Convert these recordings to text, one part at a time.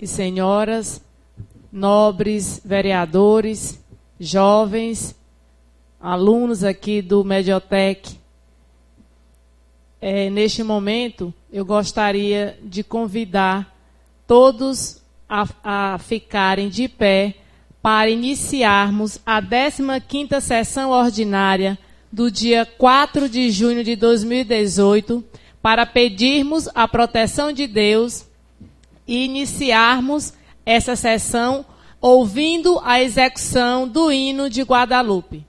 e senhoras, nobres vereadores, jovens, alunos aqui do Mediotec. Neste momento, eu gostaria de convidar todos a ficarem de pé para iniciarmos a 15ª sessão ordinária do dia 4 de junho de 2018, para pedirmos a proteção de Deus e iniciarmos essa sessão ouvindo a execução do hino de Guadalupe.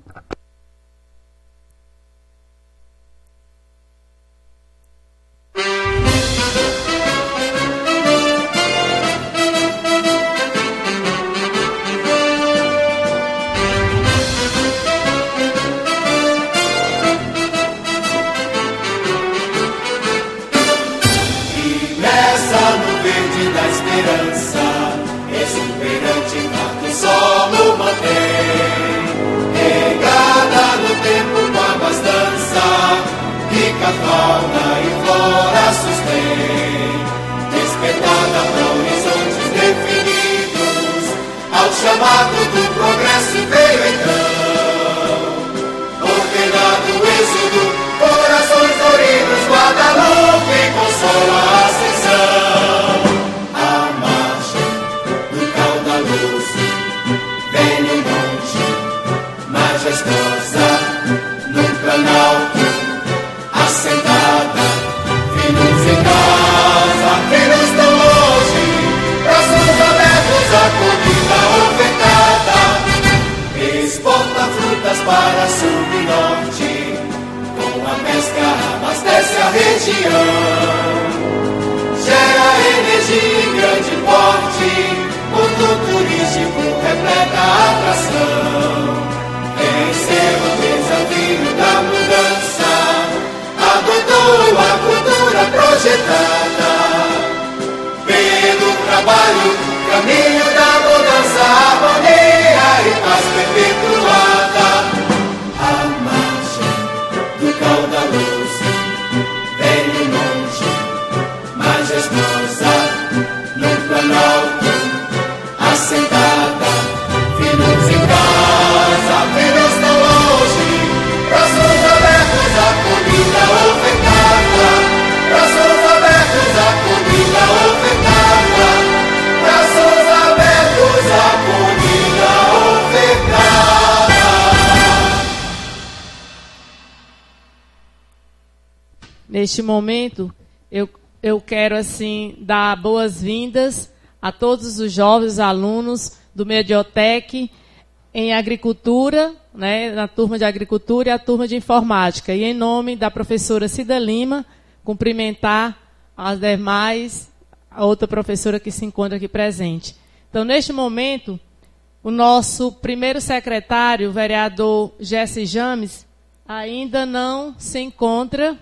Exuberante canto solo mantém, regada no tempo com abastança, rica fauna e flora sustém, despertada para horizontes definidos, ao chamado do progresso veio então, ordenado o êxodo, corações doridos, Guadalupe consola a ascensão. Majestosa, num planalto, assentada, filhos em casa, filhos tão longe, braços abertos, acolhida ofertada, exporta frutas para sul e norte, com a pesca abastece a região, gera energia em grande porte, ponto turístico repleta atração. Venceu o desafio da mudança, adotou a cultura projetada, pelo trabalho, caminho da mudança, harmonia e paz perpetuada. A margem do caudaloso, velho monte, majestosa, no planalto, assentada, filhos em casa, filhos tão longe, braços abertos, acolhida ofertada, braços abertos, acolhida ofertada, braços abertos, acolhida ofertada. Neste momento, eu quero assim dar boas-vindas a todos os jovens alunos do Mediotec em agricultura, né, na turma de agricultura e a turma de informática. E em nome da professora Cida Lima, cumprimentar as demais, a outra professora que se encontra aqui presente. Então, neste momento, o nosso primeiro secretário, o vereador Jesse James, ainda não se encontra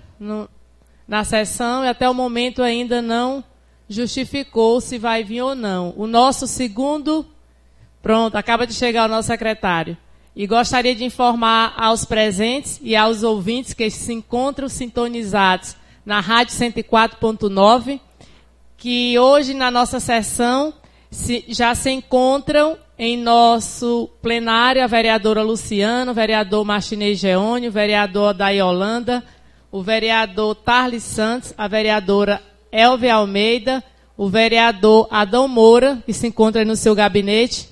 na sessão e até o momento ainda não justificou se vai vir ou não. O nosso segundo... Pronto, acaba de chegar o nosso secretário. E gostaria de informar aos presentes e aos ouvintes que se encontram sintonizados na Rádio 104.9, que hoje na nossa sessão já se encontram em nosso plenário a vereadora Luciana, o vereador Martinez Geônio, o vereador Odaí Holanda, o vereador Tarles Santos, a vereadora Elvia Almeida, o vereador Adão Moura, que se encontra no seu gabinete,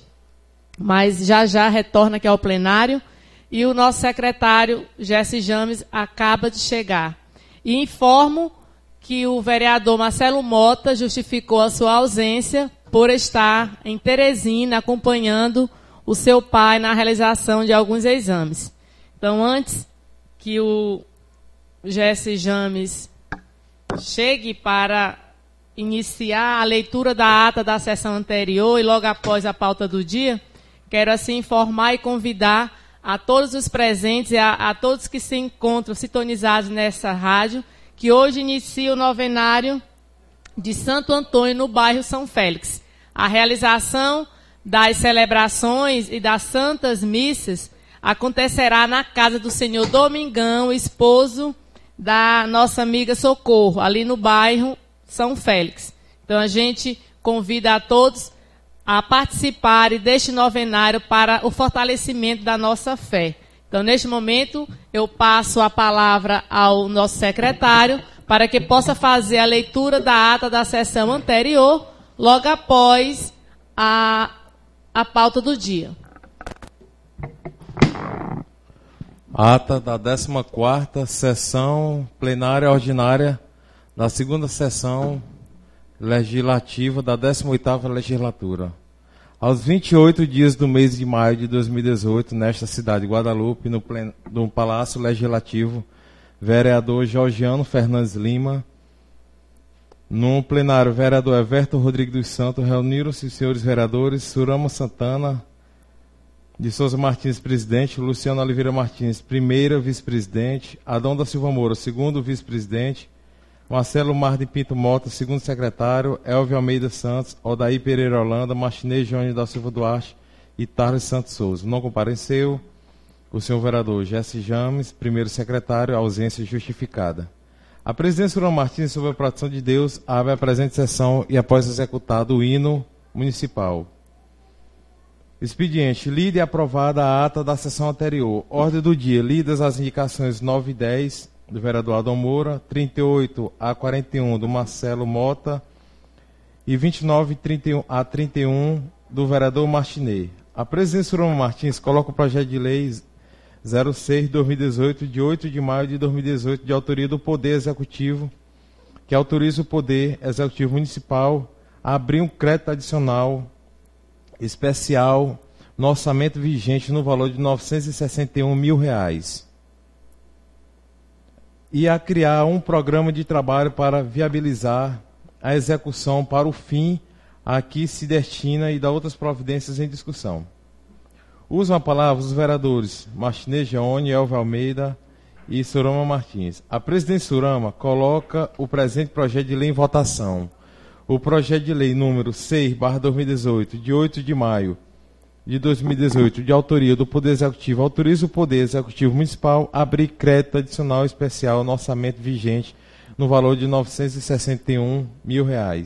mas já retorna aqui ao plenário, e o nosso secretário, Jesse James, acaba de chegar. E informo que o vereador Marcelo Mota justificou a sua ausência por estar em Teresina acompanhando o seu pai na realização de alguns exames. Então, antes que o Jesse James chegue para iniciar a leitura da ata da sessão anterior e logo após a pauta do dia, quero assim informar e convidar a todos os presentes e a todos que se encontram sintonizados nessa rádio, que hoje inicia o novenário de Santo Antônio no bairro São Félix. A realização das celebrações e das santas missas acontecerá na casa do senhor Domingão, esposo da nossa amiga Socorro, ali no bairro São Félix. Então, a gente convida a todos a participarem deste novenário para o fortalecimento da nossa fé. Então, neste momento, eu passo a palavra ao nosso secretário para que possa fazer a leitura da ata da sessão anterior, logo após a pauta do dia. Ata da 14ª sessão plenária ordinária da segunda sessão legislativa da 18ª legislatura. Aos 28 dias do mês de maio de 2018, nesta cidade de Guadalupe, no Palácio Legislativo, vereador Georgiano Fernandes Lima, no plenário, vereador Everton Rodrigues dos Santos, reuniram-se os senhores vereadores Surama Santana de Souza Martins, presidente, Luciano Oliveira Martins, primeira vice-presidente, Adão da Silva Moura, segundo vice-presidente, Marcelo Mar de Pinto Mota, segundo secretário, Elvio Almeida Santos, Odair Pereira Holanda, Martinez Jônio da Silva Duarte e Tarles Santos Souza. Não compareceu o senhor vereador Jesse James, primeiro secretário, ausência justificada. A presidência Surama Martins, sob a proteção de Deus, abre a presente sessão e após executado o hino municipal. Expediente, lida e aprovada a ata da sessão anterior. Ordem do dia, lidas as indicações 9 e 10 do vereador Adão Moura, 38 a 41 do Marcelo Mota e 29 a 31 do vereador Martinez. A presidência Surama Martins coloca o projeto de lei 06/2018, de 8 de maio de 2018, de autoria do Poder Executivo, que autoriza o Poder Executivo Municipal a abrir um crédito adicional especial no orçamento vigente no valor de R$ 961 mil e a criar um programa de trabalho para viabilizar a execução para o fim a que se destina e da outras providências em discussão. Usam a palavra os vereadores Martinez Geone, Elvio Almeida e Surama Martins. A presidente Surama coloca o presente projeto de lei em votação. O projeto de lei número 6/2018, de 8 de maio de 2018, de autoria do Poder Executivo, autoriza o Poder Executivo Municipal a abrir crédito adicional especial no orçamento vigente no valor de R$ 961 mil.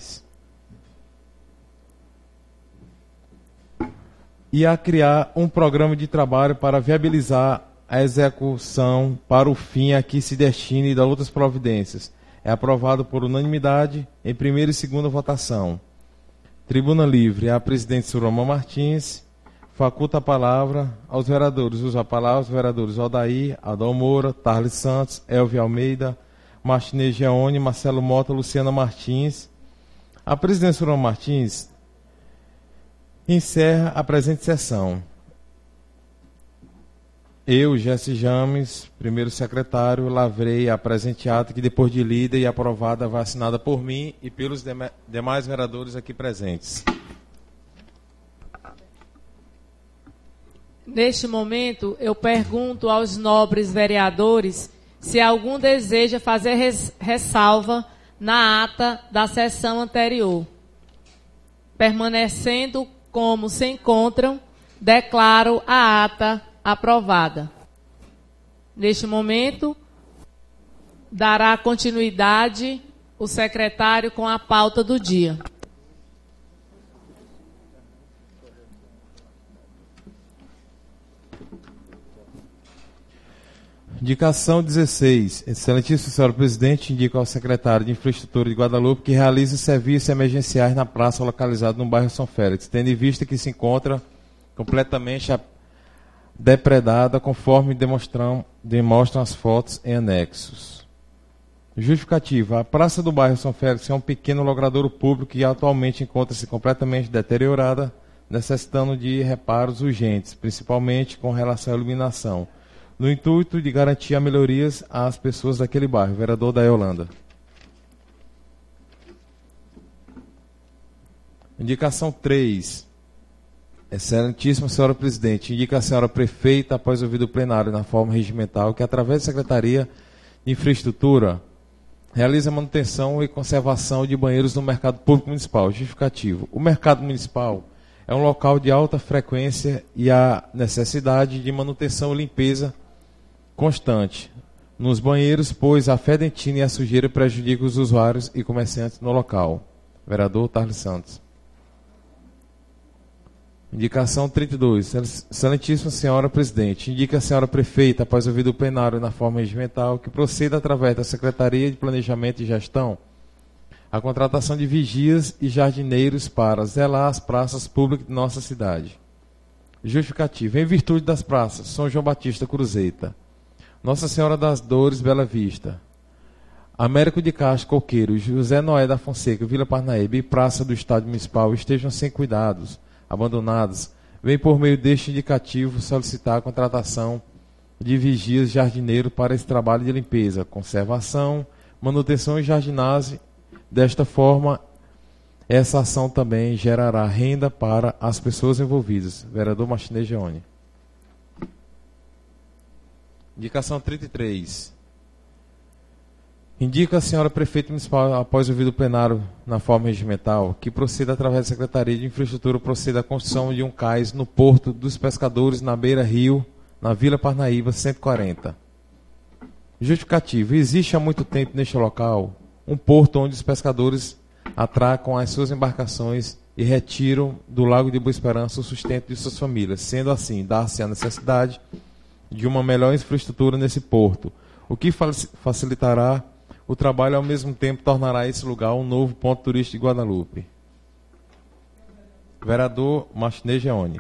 E a criar um programa de trabalho para viabilizar a execução para o fim a que se destine e da outras providências. É aprovado por unanimidade em primeira e segunda votação. Tribuna livre. A presidente Surama Martins faculta a palavra aos vereadores. Usa a palavra os vereadores Odair, Adão Moura, Tarles Santos, Elvio Almeida, Martinez Geone, Marcelo Mota, Luciana Martins. A presidente Surama Martins encerra a presente sessão. Eu, Jesse James, primeiro secretário, lavrei a presente ata que, depois de lida e aprovada, vai assinada por mim e pelos demais vereadores aqui presentes. Neste momento, eu pergunto aos nobres vereadores se algum deseja fazer ressalva na ata da sessão anterior. Permanecendo como se encontram, declaro a ata aprovada. Neste momento, dará continuidade o secretário com a pauta do dia. Indicação 16. Excelentíssima senhora presidente, indica ao secretário de Infraestrutura de Guadalupe que realize serviços emergenciais na praça localizada no bairro São Félix, tendo em vista que se encontra completamente depredada, conforme demonstram as fotos em anexos. Justificativa. A praça do bairro São Félix é um pequeno logradouro público que atualmente encontra-se completamente deteriorada, necessitando de reparos urgentes, principalmente com relação à iluminação, no intuito de garantir melhorias às pessoas daquele bairro. Vereador da Holanda. Indicação 3. Excelentíssima senhora presidente, indica a senhora prefeita, após ouvido o plenário na forma regimental, que através da Secretaria de Infraestrutura realiza manutenção e conservação de banheiros no mercado público municipal. Justificativo. O mercado municipal é um local de alta frequência e há necessidade de manutenção e limpeza constante nos banheiros, pois a fedentina e a sujeira prejudicam os usuários e comerciantes no local. Vereador Tarles Santos. Indicação 32. Excelentíssima Senhora Presidente, indica a Senhora Prefeita, após ouvido o plenário na forma regimental, que proceda através da Secretaria de Planejamento e Gestão a contratação de vigias e jardineiros para zelar as praças públicas de nossa cidade. Justificativa. Em virtude das praças São João Batista Cruzeta, Nossa Senhora das Dores Bela Vista, Américo de Castro Coqueiro, José Noé da Fonseca, Vila Parnaíba e Praça do Estádio Municipal estejam sem cuidados, abandonadas, vem por meio deste indicativo solicitar a contratação de vigias e jardineiros para esse trabalho de limpeza, conservação, manutenção e jardinagem. Desta forma, essa ação também gerará renda para as pessoas envolvidas. Vereador Martinez Geone. Indicação 33. Indica a senhora Prefeita Municipal, após ouvido o plenário na forma regimental, que proceda através da Secretaria de Infraestrutura, proceda à construção de um cais no Porto dos Pescadores, na beira-rio, na Vila Parnaíba, 140. Justificativo. Existe há muito tempo neste local um porto onde os pescadores atracam as suas embarcações e retiram do Lago de Boa Esperança o sustento de suas famílias. Sendo assim, dá-se a necessidade de uma melhor infraestrutura nesse porto, o que facilitará o trabalho e, ao mesmo tempo, tornará esse lugar um novo ponto turístico de Guadalupe. Vereador Martinez Geone.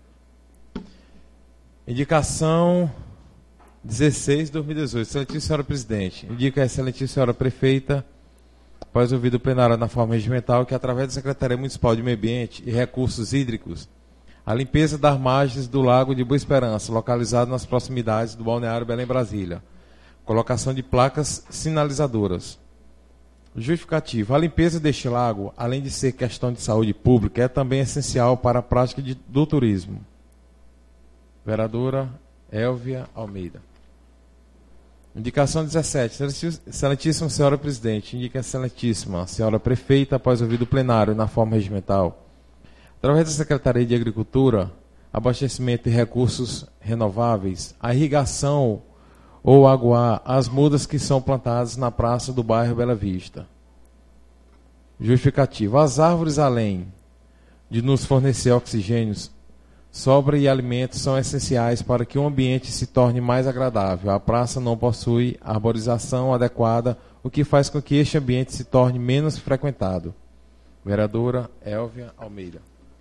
Indicação 16 de 2018. Excelentíssima Senhora Presidente, indica a Excelentíssima Senhora Prefeita, após ouvido o plenário na forma regimental, que através da Secretaria Municipal de Meio Ambiente e Recursos Hídricos, a limpeza das margens do Lago de Boa Esperança, localizado nas proximidades do Balneário Belém Brasília. Colocação de placas sinalizadoras. Justificativa. A limpeza deste lago, além de ser questão de saúde pública, é também essencial para a prática do turismo. Vereadora Elvia Almeida. Indicação 17. Excelentíssima Senhora Presidente, indica a Excelentíssima Senhora Prefeita, após ouvido o plenário na forma regimental, através da Secretaria de Agricultura, Abastecimento e Recursos Renováveis, a irrigação ou aguar as mudas que são plantadas na praça do bairro Bela Vista. Justificativa. As árvores, além de nos fornecer oxigênios, sobra e alimentos são essenciais para que o ambiente se torne mais agradável. A praça não possui arborização adequada, o que faz com que este ambiente se torne menos frequentado. Vereadora Elvia Almeida.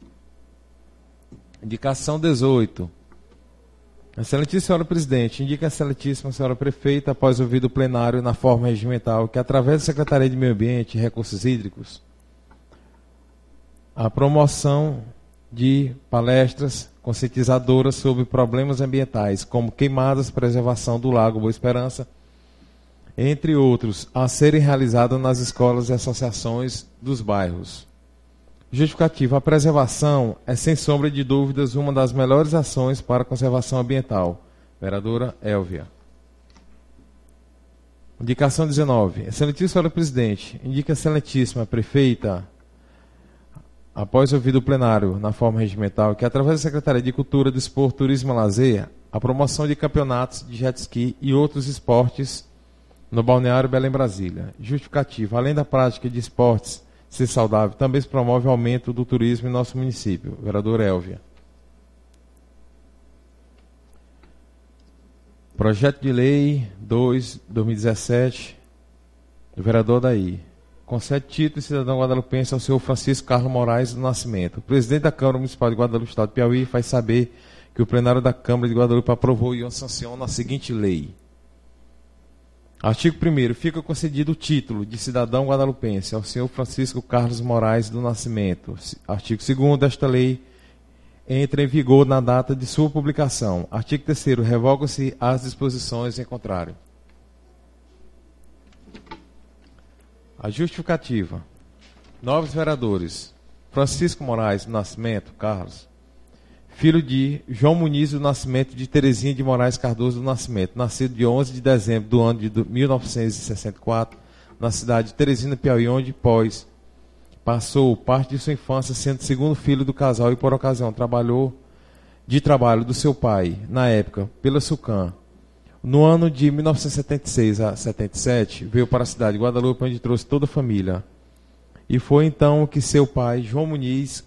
Indicação 18. Excelentíssima Senhora Presidente, indica a Excelentíssima Senhora Prefeita, após ouvido o plenário na forma regimental, que através da Secretaria de Meio Ambiente e Recursos Hídricos, a promoção de palestras conscientizadoras sobre problemas ambientais, como queimadas, preservação do Lago Boa Esperança, entre outros, a serem realizadas nas escolas e associações dos bairros. Justificativa. A preservação é, sem sombra de dúvidas, uma das melhores ações para a conservação ambiental. Vereadora Elvia. Indicação 19. Excelentíssima Senhora Presidente, indica a Excelentíssima Prefeita, após ouvido o plenário na forma regimental, que através da Secretaria de Cultura, Desporto, Turismo e Lazer, a promoção de campeonatos de jet ski e outros esportes no Balneário Belém Brasília. Justificativa. Além da prática de esportes ser saudável, também se promove o aumento do turismo em nosso município. Vereador Elvia. Projeto de Lei 2/2017, do vereador Daí. Concede título de cidadão guadalupense ao senhor Francisco Carlos Moraes do Nascimento. O presidente da Câmara Municipal de Guadalupe, Estado de Piauí, faz saber que o plenário da Câmara de Guadalupe aprovou e sanciona a seguinte lei. Artigo 1º. Fica concedido o título de cidadão guadalupense ao senhor Francisco Carlos Moraes do Nascimento. Artigo 2º desta lei entra em vigor na data de sua publicação. Artigo 3º. Revogam-se as disposições em contrário. A justificativa. Novos vereadores. Francisco Moraes do Nascimento, Carlos, filho de João Muniz do Nascimento, de Terezinha de Moraes Cardoso do Nascimento, nascido de 11 de dezembro do ano de 1964, na cidade de Teresina, Piauí, onde, passou parte de sua infância sendo segundo filho do casal e, por ocasião, trabalho do seu pai, na época, pela SUCAM. No ano de 1976 a 77, veio para a cidade de Guadalupe, onde trouxe toda a família. E foi então que seu pai, João Muniz,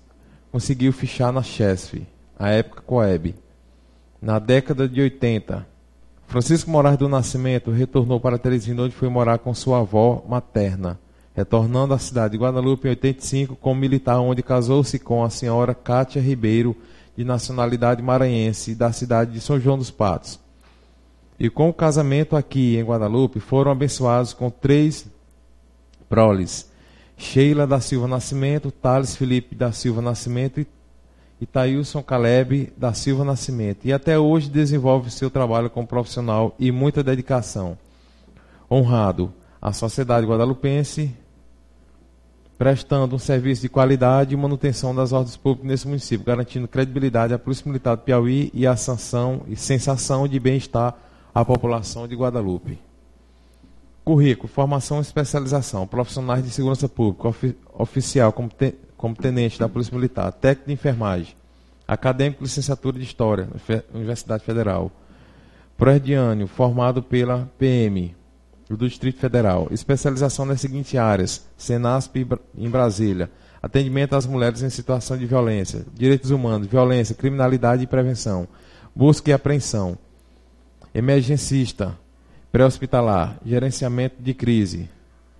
conseguiu fichar na Chesf, a época Coeb. Na década de 80, Francisco Moraes do Nascimento retornou para Teresina, onde foi morar com sua avó materna, retornando à cidade de Guadalupe em 85 como militar, onde casou-se com a senhora Cátia Ribeiro, de nacionalidade maranhense, da cidade de São João dos Patos. E com o casamento aqui em Guadalupe, foram abençoados com 3 proles: Sheila da Silva Nascimento, Thales Felipe da Silva Nascimento e Tailson Caleb da Silva Nascimento. E até hoje desenvolve seu trabalho como profissional e muita dedicação. Honrado à sociedade guadalupense, prestando um serviço de qualidade e manutenção das ordens públicas nesse município, garantindo credibilidade à Polícia Militar do Piauí e a sensação de bem-estar à população de Guadalupe. Currículo: formação e especialização, profissionais de segurança pública, oficial como tenente da Polícia Militar, técnico de enfermagem, acadêmico de licenciatura de História, Universidade Federal, proerdiano, formado pela PM do Distrito Federal, especialização nas seguintes áreas: Senasp em Brasília, atendimento às mulheres em situação de violência, direitos humanos, violência, criminalidade e prevenção, busca e apreensão, emergencista, pré-hospitalar, gerenciamento de crise,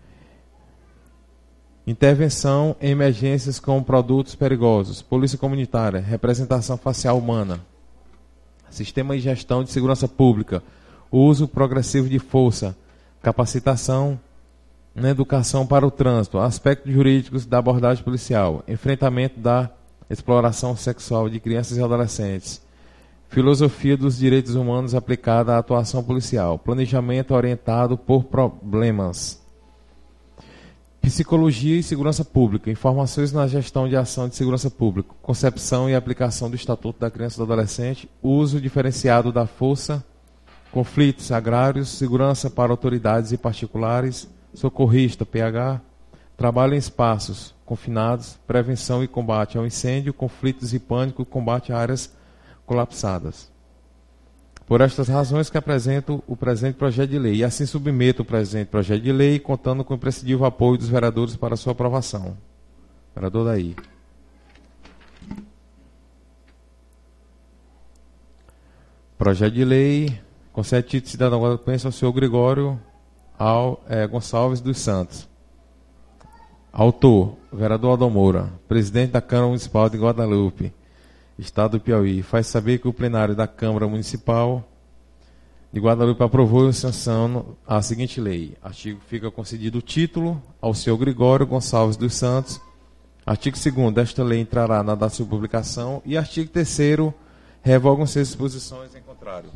intervenção em emergências com produtos perigosos, polícia comunitária, representação facial humana, sistema de gestão de segurança pública, uso progressivo de força, capacitação na educação para o trânsito, aspectos jurídicos da abordagem policial, enfrentamento da exploração sexual de crianças e adolescentes, filosofia dos direitos humanos aplicada à atuação policial, planejamento orientado por problemas, psicologia e segurança pública, informações na gestão de ação de segurança pública, concepção e aplicação do Estatuto da Criança e do Adolescente, uso diferenciado da força, conflitos agrários, segurança para autoridades e particulares, socorrista, PH, trabalho em espaços confinados, prevenção e combate ao incêndio, conflitos e pânico, combate a áreas colapsadas. Por estas razões que apresento o presente projeto de lei e assim submeto o presente projeto de lei, contando com o imprescindível apoio dos vereadores para sua aprovação. Vereador Daí. Projeto de lei concede título de cidadão guadalupense ao senhor Gregório Gonçalves dos Santos. Autor: vereador Aldo Moura, presidente da Câmara Municipal de Guadalupe, Estado do Piauí. Faz saber que o plenário da Câmara Municipal de Guadalupe aprovou e sancionou a seguinte lei. Artigo: fica concedido o título ao senhor Gregório Gonçalves dos Santos. Artigo 2º, desta lei entrará na data de sua publicação. E artigo 3º, revogam-se as disposições em contrário.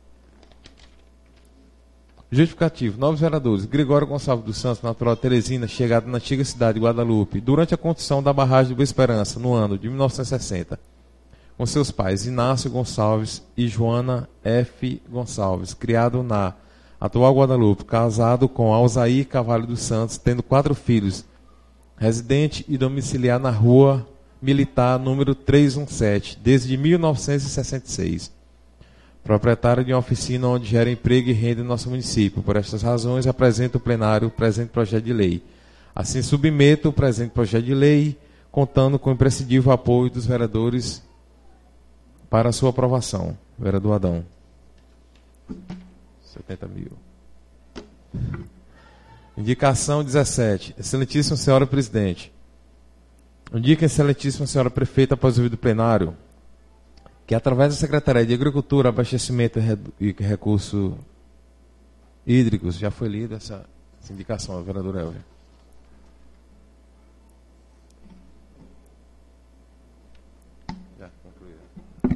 Justificativo: novos vereadores. Gregório Gonçalves dos Santos, natural de Teresina, chegado na antiga cidade de Guadalupe, durante a construção da barragem de Boa Esperança, no ano de 1960, com seus pais Inácio Gonçalves e Joana F. Gonçalves, criado na atual Guadalupe, casado com Alzair Carvalho dos Santos, tendo 4 filhos, residente e domiciliar na Rua Militar, número 317, desde 1966. Proprietário de uma oficina onde gera emprego e renda em nosso município. Por estas razões, apresento ao plenário o presente projeto de lei. Assim, submeto o presente projeto de lei, contando com o imprescindível apoio dos vereadores para a sua aprovação. Vereador Adão. 70 mil. Indicação 17. Excelentíssima senhora presidente. Indica a excelentíssima senhora prefeita, após o ouvido plenário, que através da Secretaria de Agricultura, Abastecimento e Recursos Hídricos, já foi lida essa indicação, vereador Elvio. Já concluída.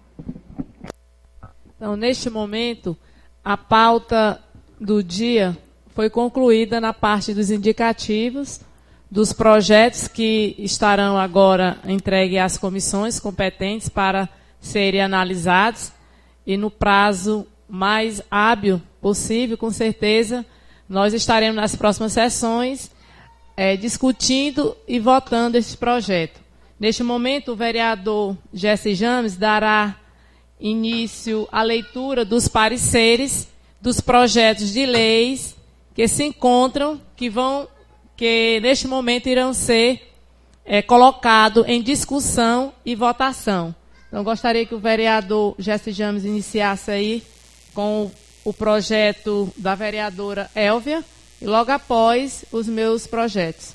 Então, neste momento, a pauta do dia foi concluída na parte dos indicativos, dos projetos que estarão agora entregues às comissões competentes para serem analisados, e no prazo mais hábil possível, com certeza, nós estaremos nas próximas sessões discutindo e votando este projeto. Neste momento, o vereador Jesse James dará início à leitura dos pareceres dos projetos de leis que se encontram, que neste momento irão ser colocado em discussão e votação. Então, gostaria que o vereador Jesse James iniciasse aí com o projeto da vereadora Elvia e logo após os meus projetos.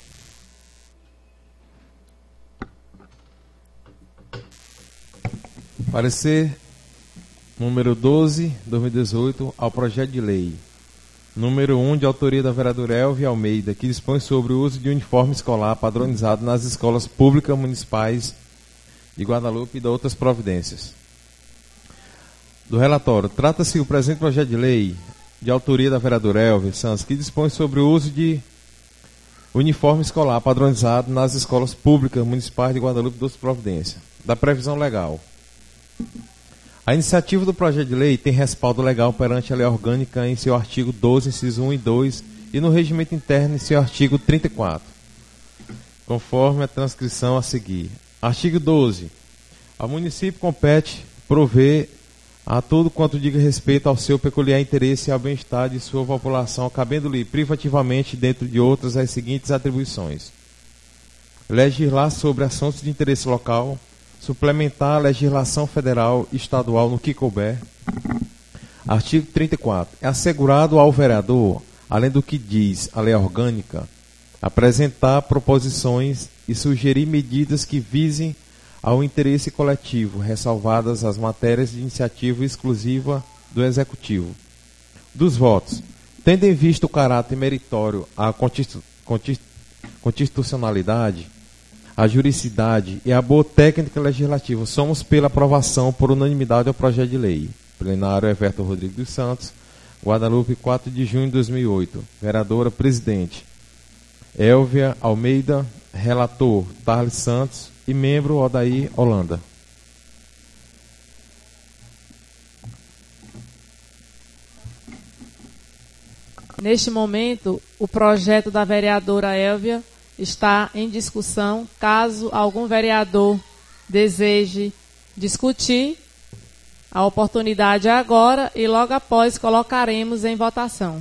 Parecer número 12, 2018, ao projeto de lei. Número 1, de autoria da vereadora Elvia Almeida, que dispõe sobre o uso de uniforme escolar padronizado nas escolas públicas municipais de Guadalupe e de outras providências. Do relatório, trata-se o presente projeto de lei de autoria da vereadora Elvia Santos, que dispõe sobre o uso de uniforme escolar padronizado nas escolas públicas municipais de Guadalupe e de outras providências, da previsão legal. A iniciativa do projeto de lei tem respaldo legal perante a lei orgânica em seu artigo 12, inciso 1 e 2, e no regimento interno em seu artigo 34, conforme a transcrição a seguir. Artigo 12. Ao município compete prover a tudo quanto diga respeito ao seu peculiar interesse e ao bem-estar de sua população, cabendo-lhe privativamente, dentro de outras, as seguintes atribuições: legislar sobre assuntos de interesse local, suplementar a legislação federal e estadual no que couber. Artigo 34. É assegurado ao vereador, além do que diz a lei orgânica, apresentar proposições e sugerir medidas que visem ao interesse coletivo, ressalvadas as matérias de iniciativa exclusiva do Executivo. Dos votos, tendo em vista o caráter meritório, a constitucionalidade, a juridicidade e a boa técnica legislativa, somos pela aprovação por unanimidade ao projeto de lei. Plenário Everton Rodrigues dos Santos, Guadalupe, 4 de junho de 2008. Vereadora Presidente Elvia Almeida, relator Tarles Santos e membro Odair Holanda. Neste momento, o projeto da vereadora Elvia está em discussão. Caso algum vereador deseje discutir, a oportunidade é agora e logo após colocaremos em votação.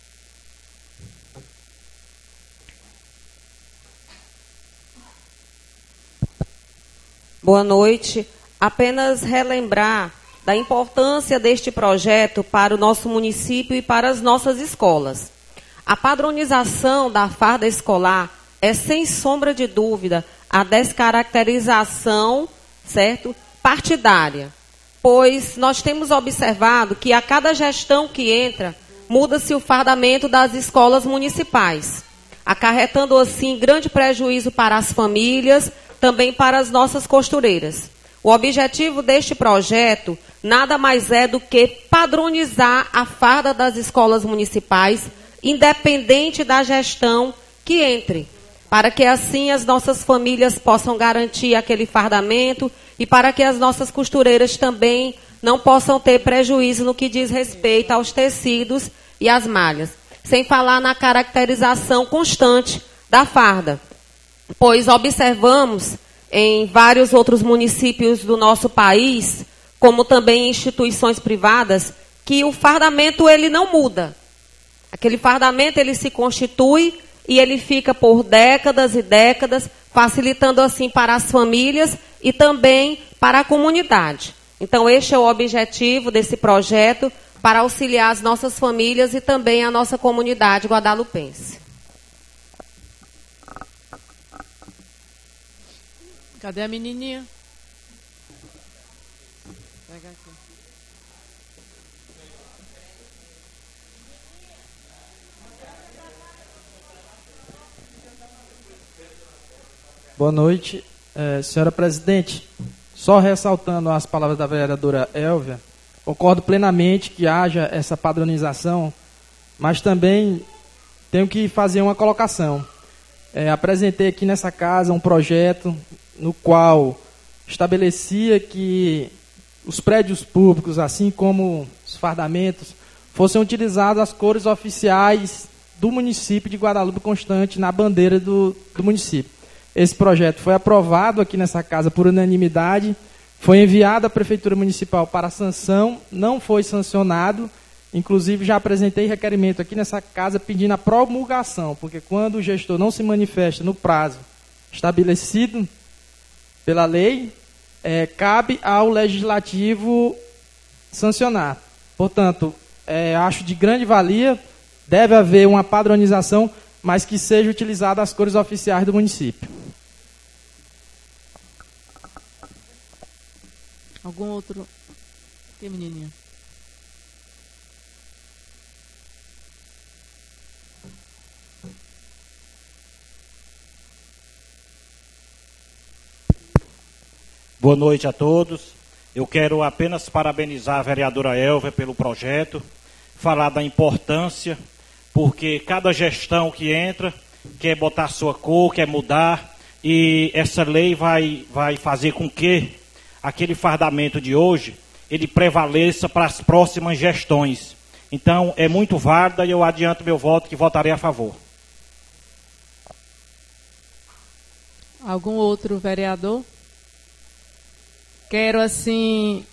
Boa noite. Apenas relembrar da importância deste projeto para o nosso município e para as nossas escolas. A padronização da farda escolar é, sem sombra de dúvida, a descaracterização, certo, partidária. Pois nós temos observado que a cada gestão que entra, muda-se o fardamento das escolas municipais, acarretando assim grande prejuízo para as famílias, também para as nossas costureiras. O objetivo deste projeto nada mais é do que padronizar a farda das escolas municipais, independente da gestão que entre, para que assim as nossas famílias possam garantir aquele fardamento e para que as nossas costureiras também não possam ter prejuízo no que diz respeito aos tecidos e às malhas. Sem falar na caracterização constante da farda, pois observamos em vários outros municípios do nosso país, como também em instituições privadas, que o fardamento ele não muda. Aquele fardamento ele se constitui e ele fica por décadas e décadas, facilitando assim para as famílias e também para a comunidade. Então, este é o objetivo desse projeto, para auxiliar as nossas famílias e também a nossa comunidade guadalupense. Cadê a menininha? Pega aqui. Boa noite, senhora presidente. Só ressaltando as palavras da vereadora Elvia, concordo plenamente que haja essa padronização, mas também tenho que fazer uma colocação. Apresentei aqui nessa casa um projeto no qual estabelecia que os prédios públicos, assim como os fardamentos, fossem utilizadas as cores oficiais do município de Guadalupe Constante na bandeira do município. Esse projeto foi aprovado aqui nessa casa por unanimidade, foi enviado à Prefeitura Municipal para sanção, não foi sancionado, inclusive já apresentei requerimento aqui nessa casa pedindo a promulgação, porque quando o gestor não se manifesta no prazo estabelecido pela lei, cabe ao legislativo sancionar. Portanto, acho de grande valia, deve haver uma padronização, mas que seja utilizada as cores oficiais do município. Algum outro? Que menininha? Boa noite a todos. Eu quero apenas parabenizar a vereadora Elvia pelo projeto, falar da importância, porque cada gestão que entra quer botar sua cor, quer mudar, e essa lei vai fazer com que aquele fardamento de hoje, ele prevaleça para as próximas gestões. Então, é muito válida e eu adianto meu voto, que votarei a favor. Algum outro vereador? Quero, assim,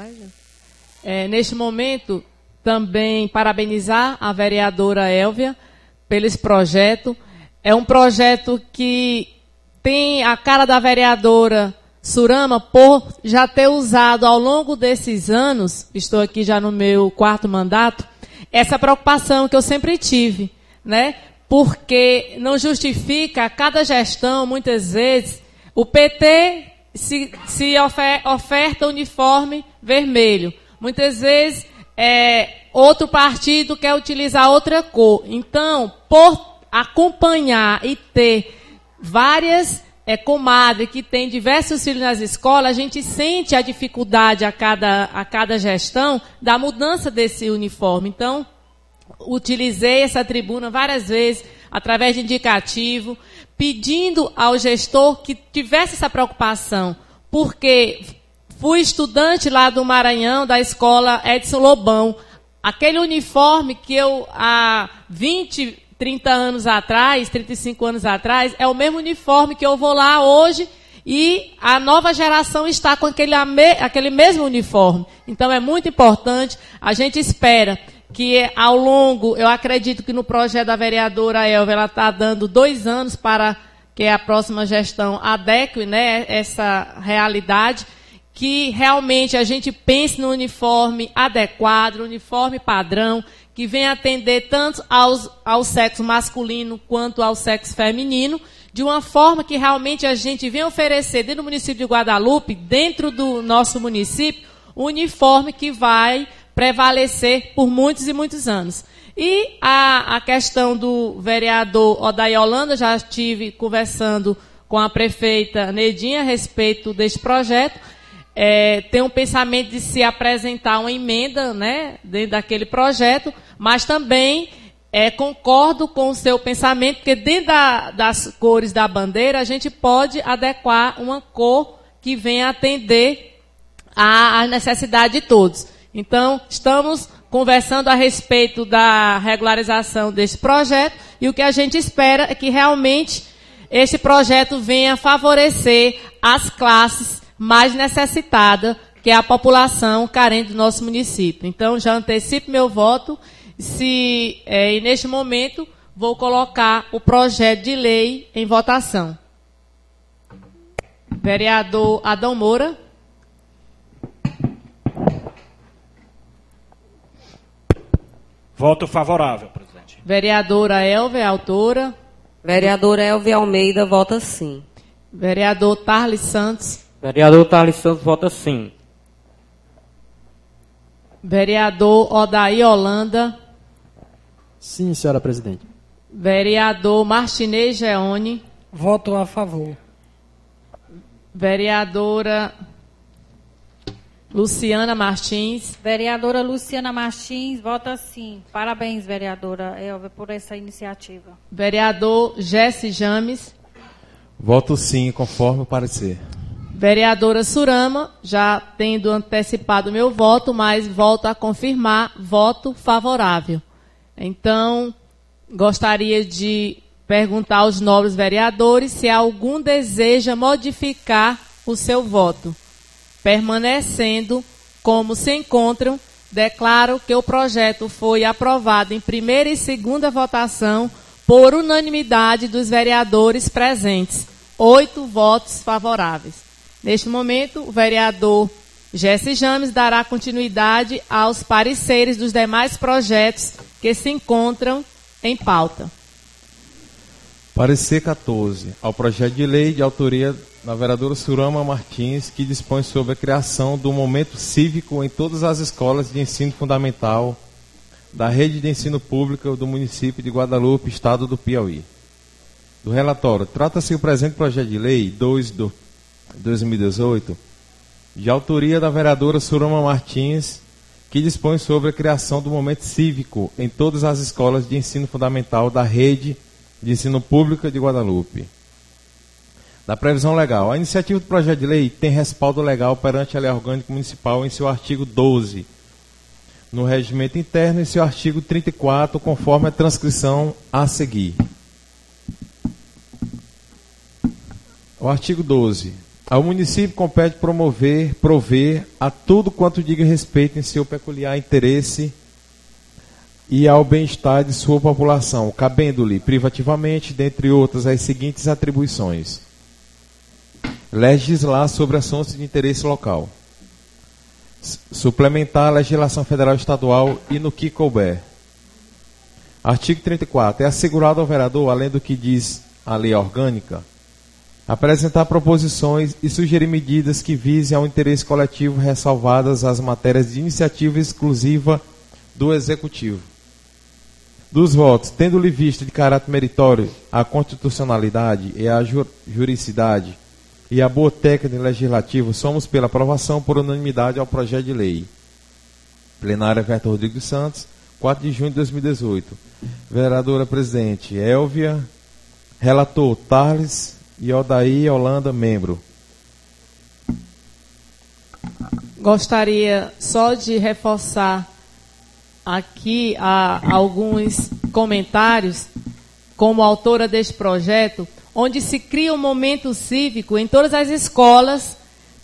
neste momento, também parabenizar a vereadora Elvia pelo esse projeto. É um projeto que tem a cara da vereadora Surama por já ter usado ao longo desses anos, estou aqui já no meu 4º mandato, essa preocupação que eu sempre tive, né? Porque não justifica cada gestão, muitas vezes, o PT se oferta uniforme vermelho. Muitas vezes, outro partido quer utilizar outra cor. Então, por acompanhar e ter várias comadres que têm diversos filhos nas escolas, a gente sente a dificuldade a cada gestão da mudança desse uniforme. Então, utilizei essa tribuna várias vezes, através de indicativo, pedindo ao gestor que tivesse essa preocupação, porque fui estudante lá do Maranhão, da escola Edson Lobão. Aquele uniforme que eu, há 20, 30 anos atrás, 35 anos atrás, é o mesmo uniforme que eu vou lá hoje e a nova geração está com aquele mesmo uniforme. Então, é muito importante, a gente espera que ao longo, eu acredito que no projeto da vereadora Elvia, ela está dando 2 anos para que a próxima gestão adeque, né, essa realidade, que realmente a gente pense no uniforme adequado, uniforme padrão, que venha atender tanto ao sexo masculino quanto ao sexo feminino, de uma forma que realmente a gente venha oferecer dentro do município de Guadalupe, dentro do nosso município, um uniforme que vai prevalecer por muitos e muitos anos. E a questão do vereador Odair Holanda, já estive conversando com a prefeita Nedinha a respeito deste projeto. Tem um pensamento de se apresentar uma emenda, né, dentro daquele projeto, mas também concordo com o seu pensamento, porque dentro das cores da bandeira a gente pode adequar uma cor que venha atender à necessidade de todos. Então, estamos conversando a respeito da regularização desse projeto e o que a gente espera é que realmente este projeto venha favorecer as classes mais necessitadas, que é a população carente do nosso município. Então, já antecipo meu voto e neste momento vou colocar o projeto de lei em votação. Vereador Adão Moura. Voto favorável, presidente. Vereadora Elvia, autora. Vereadora Elvia Almeida, vota sim. Vereador Tarles Santos. Vereador Tarles Santos, vota sim. Vereador Odair Holanda. Sim, senhora presidente. Vereador Martinez Geone. Voto a favor. Vereadora Luciana Martins. Vereadora Luciana Martins, vota sim. Parabéns, vereadora Elvia, por essa iniciativa. Vereador Jesse James. Voto sim, conforme o parecer. Vereadora Surama, já tendo antecipado meu voto, mas volto a confirmar voto favorável. Então, gostaria de perguntar aos nobres vereadores se algum deseja modificar o seu voto. Permanecendo como se encontram, declaro que o projeto foi aprovado em primeira e segunda votação por unanimidade dos vereadores presentes. 8 votos favoráveis. Neste momento, o vereador Jesse James dará continuidade aos pareceres dos demais projetos que se encontram em pauta. Parecer 14, ao projeto de lei de autoria da vereadora Surama Martins, que dispõe sobre a criação do momento cívico em todas as escolas de ensino fundamental da rede de ensino público do município de Guadalupe, estado do Piauí. Do relatório, trata-se o presente projeto de lei 2/2018, de autoria da vereadora Surama Martins, que dispõe sobre a criação do momento cívico em todas as escolas de ensino fundamental da rede de ensino público de Guadalupe. Da previsão legal, a iniciativa do projeto de lei tem respaldo legal perante a Lei Orgânica Municipal em seu artigo 12, no regimento interno em seu artigo 34, conforme a transcrição a seguir. O artigo 12. Ao município compete prover a tudo quanto diga respeito em seu peculiar interesse e ao bem-estar de sua população, cabendo-lhe privativamente, dentre outras, as seguintes atribuições: legislar sobre assuntos de interesse local, suplementar a legislação federal e estadual e no que couber. Artigo 34. É assegurado ao vereador, além do que diz a lei orgânica, apresentar proposições e sugerir medidas que visem ao interesse coletivo, ressalvadas as matérias de iniciativa exclusiva do Executivo. Dos votos, tendo-lhe vista de caráter meritório a constitucionalidade e a juridicidade e a boa técnica legislativa, somos pela aprovação por unanimidade ao projeto de lei. Plenária Everton Rodrigues Santos, 4 de junho de 2018. Vereadora Presidente Elvia. Relator Tarles e Odair Holanda, membro. Gostaria só de reforçar aqui alguns comentários, como autora deste projeto, onde se cria um momento cívico em todas as escolas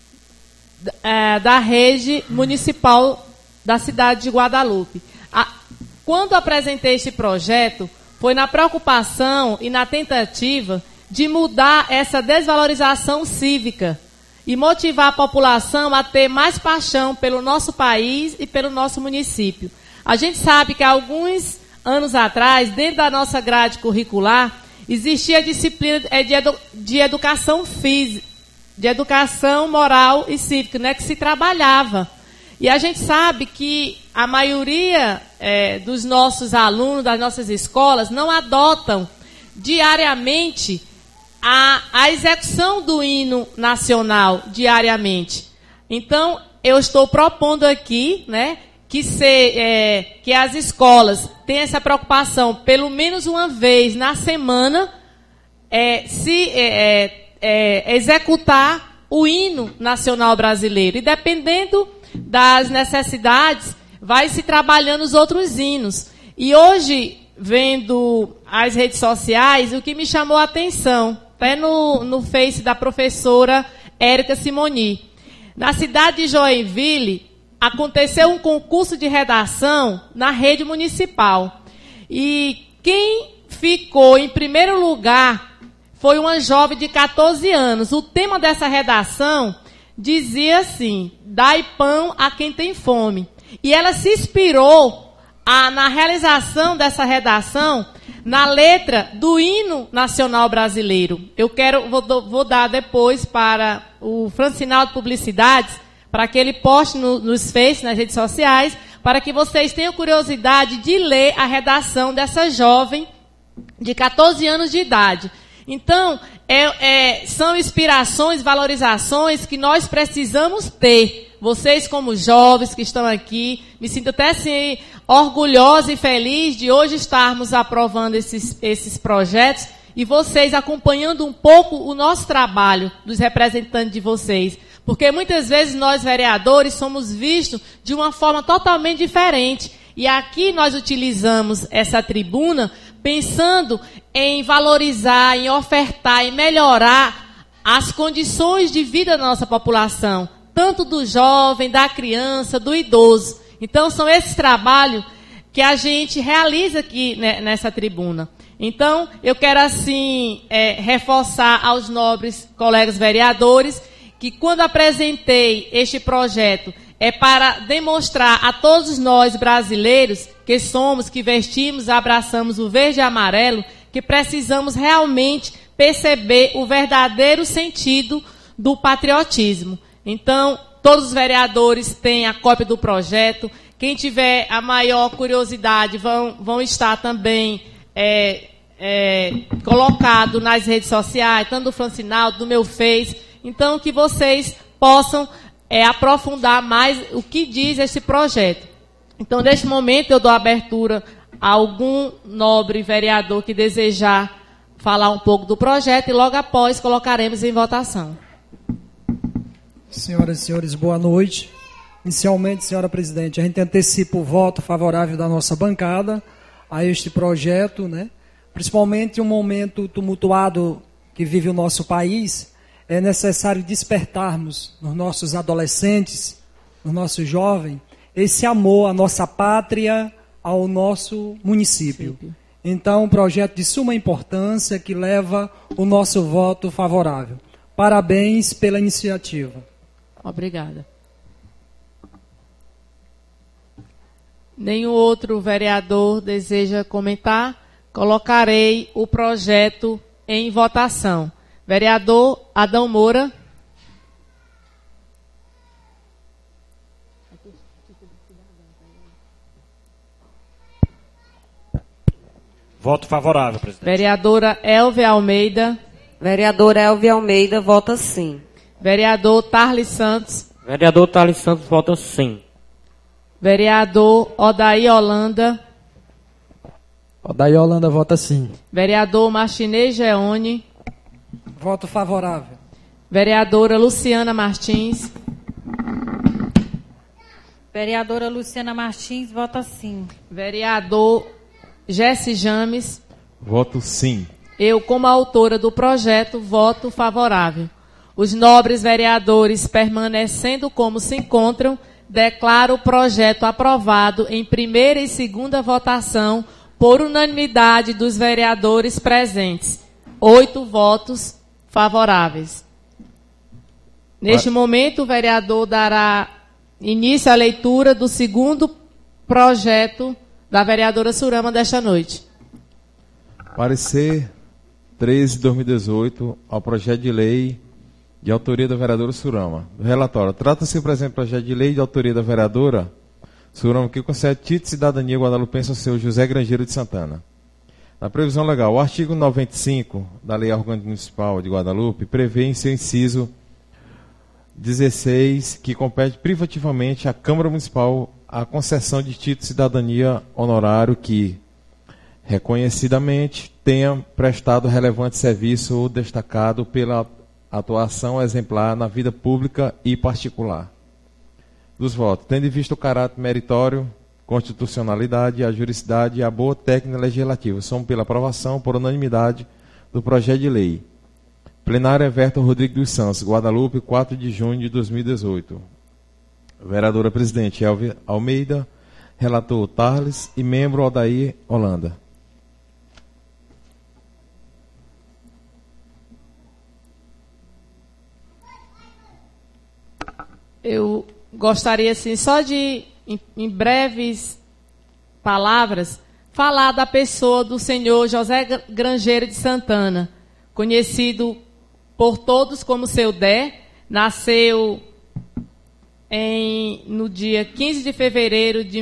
da rede municipal da cidade de Guadalupe. Quando apresentei este projeto, foi na preocupação e na tentativa de mudar essa desvalorização cívica e motivar a população a ter mais paixão pelo nosso país e pelo nosso município. A gente sabe que há alguns anos atrás, dentro da nossa grade curricular, existia a disciplina de educação física, de educação moral e cívica, né, que se trabalhava. E a gente sabe que a maioria dos nossos alunos, das nossas escolas, não adotam diariamente a execução do hino nacional diariamente. Então, eu estou propondo aqui, né, que as escolas tenham essa preocupação, pelo menos uma vez na semana, executar o hino nacional brasileiro. E dependendo das necessidades, vai se trabalhando os outros hinos. E hoje, vendo as redes sociais, o que me chamou a atenção, até no Face da professora Érica Simoni. Na cidade de Joinville, aconteceu um concurso de redação na rede municipal. E quem ficou em primeiro lugar foi uma jovem de 14 anos. O tema dessa redação dizia assim: dai pão a quem tem fome. E ela se inspirou na realização dessa redação na letra do hino nacional brasileiro. Vou dar depois para o Francinal de Publicidades, para que ele poste nos Face, nas redes sociais, para que vocês tenham curiosidade de ler a redação dessa jovem de 14 anos de idade. Então, são inspirações, valorizações que nós precisamos ter. Vocês, como jovens que estão aqui, me sinto até assim, orgulhosa e feliz de hoje estarmos aprovando esses projetos e vocês acompanhando um pouco o nosso trabalho dos representantes de vocês. Porque muitas vezes nós, vereadores, somos vistos de uma forma totalmente diferente. E aqui nós utilizamos essa tribuna pensando em valorizar, em ofertar, em melhorar as condições de vida da nossa população, tanto do jovem, da criança, do idoso. Então, são esses trabalhos que a gente realiza aqui, né, nessa tribuna. Então, eu quero, assim, reforçar aos nobres colegas vereadores que, quando apresentei este projeto, é para demonstrar a todos nós brasileiros que somos, que vestimos, abraçamos o verde e amarelo, que precisamos realmente perceber o verdadeiro sentido do patriotismo. Então, todos os vereadores têm a cópia do projeto. Quem tiver a maior curiosidade vão estar também colocado nas redes sociais, tanto do Francinaldo, do meu Face. Então, que vocês possam aprofundar mais o que diz esse projeto. Então, neste momento, eu dou abertura a algum nobre vereador que desejar falar um pouco do projeto e logo após colocaremos em votação. Senhoras e senhores, boa noite. Inicialmente, senhora presidente, a gente antecipa o voto favorável da nossa bancada a este projeto, né? Principalmente em um momento tumultuado que vive o nosso país, é necessário despertarmos nos nossos adolescentes, nos nossos jovens, esse amor à nossa pátria, ao nosso município. Então, um projeto de suma importância que leva o nosso voto favorável. Parabéns pela iniciativa. Obrigada. Nenhum outro vereador deseja comentar? Colocarei o projeto em votação. Vereador Adão Moura. Voto favorável, presidente. Vereadora Elvia Almeida. Vereadora Elvia Almeida vota sim. Vereador Tarles Santos. Vereador Tarles Santos vota sim. Vereador Odair Holanda. Odair Holanda vota sim. Vereador Martinez Geone. Voto favorável. Vereadora Luciana Martins. Vereadora Luciana Martins vota sim. Vereador Jesse James. Voto sim. Eu, como autora do projeto, voto favorável. Os nobres vereadores, permanecendo como se encontram, declaro o projeto aprovado em primeira e segunda votação por unanimidade dos vereadores presentes. 8 votos favoráveis. Neste momento, o vereador dará início à leitura do segundo projeto da vereadora Surama desta noite. Parecer 13/2018 ao projeto de lei de autoria da vereadora Surama. Do relatório. Trata-se do presente projeto de lei de autoria da vereadora Surama, que concede título de cidadania guadalupense ao seu José Grangeiro de Santana. Na previsão legal, o artigo 95 da Lei Orgânica Municipal de Guadalupe prevê em seu inciso 16 que compete privativamente à Câmara Municipal a concessão de título de cidadania honorário que, reconhecidamente, tenha prestado relevante serviço ou destacado pela atuação exemplar na vida pública e particular. Dos votos, tendo em vista o caráter meritório, constitucionalidade, a juridicidade e a boa técnica legislativa, são pela aprovação, por unanimidade, do projeto de lei. Plenário Everton Rodrigues dos Santos, Guadalupe, 4 de junho de 2018. Vereadora Presidente Elvia Almeida, relator Tarles e membro Odair Holanda. Eu gostaria, assim, só de, em breves palavras, falar da pessoa do senhor José Grangeiro de Santana, conhecido por todos como seu Dé. Nasceu no dia 15 de fevereiro de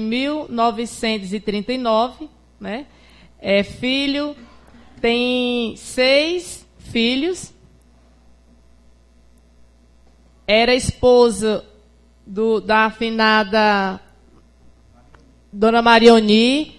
1939, né? Tem 6 filhos. Era esposa da afinada Dona Marioni.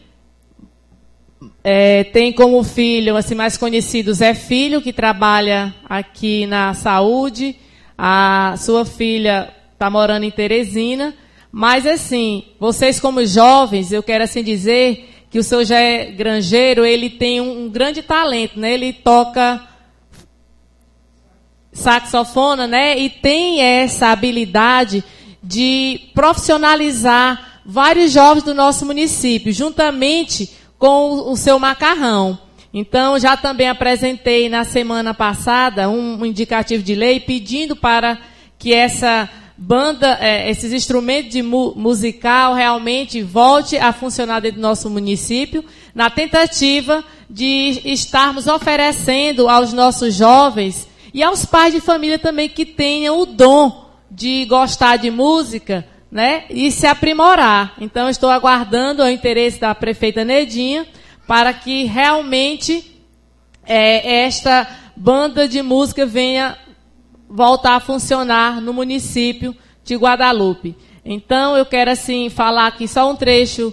Tem como filho, assim, mais conhecido, Zé Filho, que trabalha aqui na saúde. A sua filha está morando em Teresina. Mas, assim, vocês como jovens, eu quero assim dizer que o seu Zé Grangeiro, ele tem um grande talento, né? Ele toca saxofona, né? E tem essa habilidade de profissionalizar vários jovens do nosso município, juntamente com o seu macarrão. Então, já também apresentei na semana passada um indicativo de lei pedindo para que essa banda, esses instrumentos de musical realmente volte a funcionar dentro do nosso município, na tentativa de estarmos oferecendo aos nossos jovens e aos pais de família também que tenham o dom de gostar de música, né, e se aprimorar. Então, estou aguardando o interesse da prefeita Nedinha para que realmente esta banda de música venha voltar a funcionar no município de Guadalupe. Então, eu quero assim falar aqui só um trecho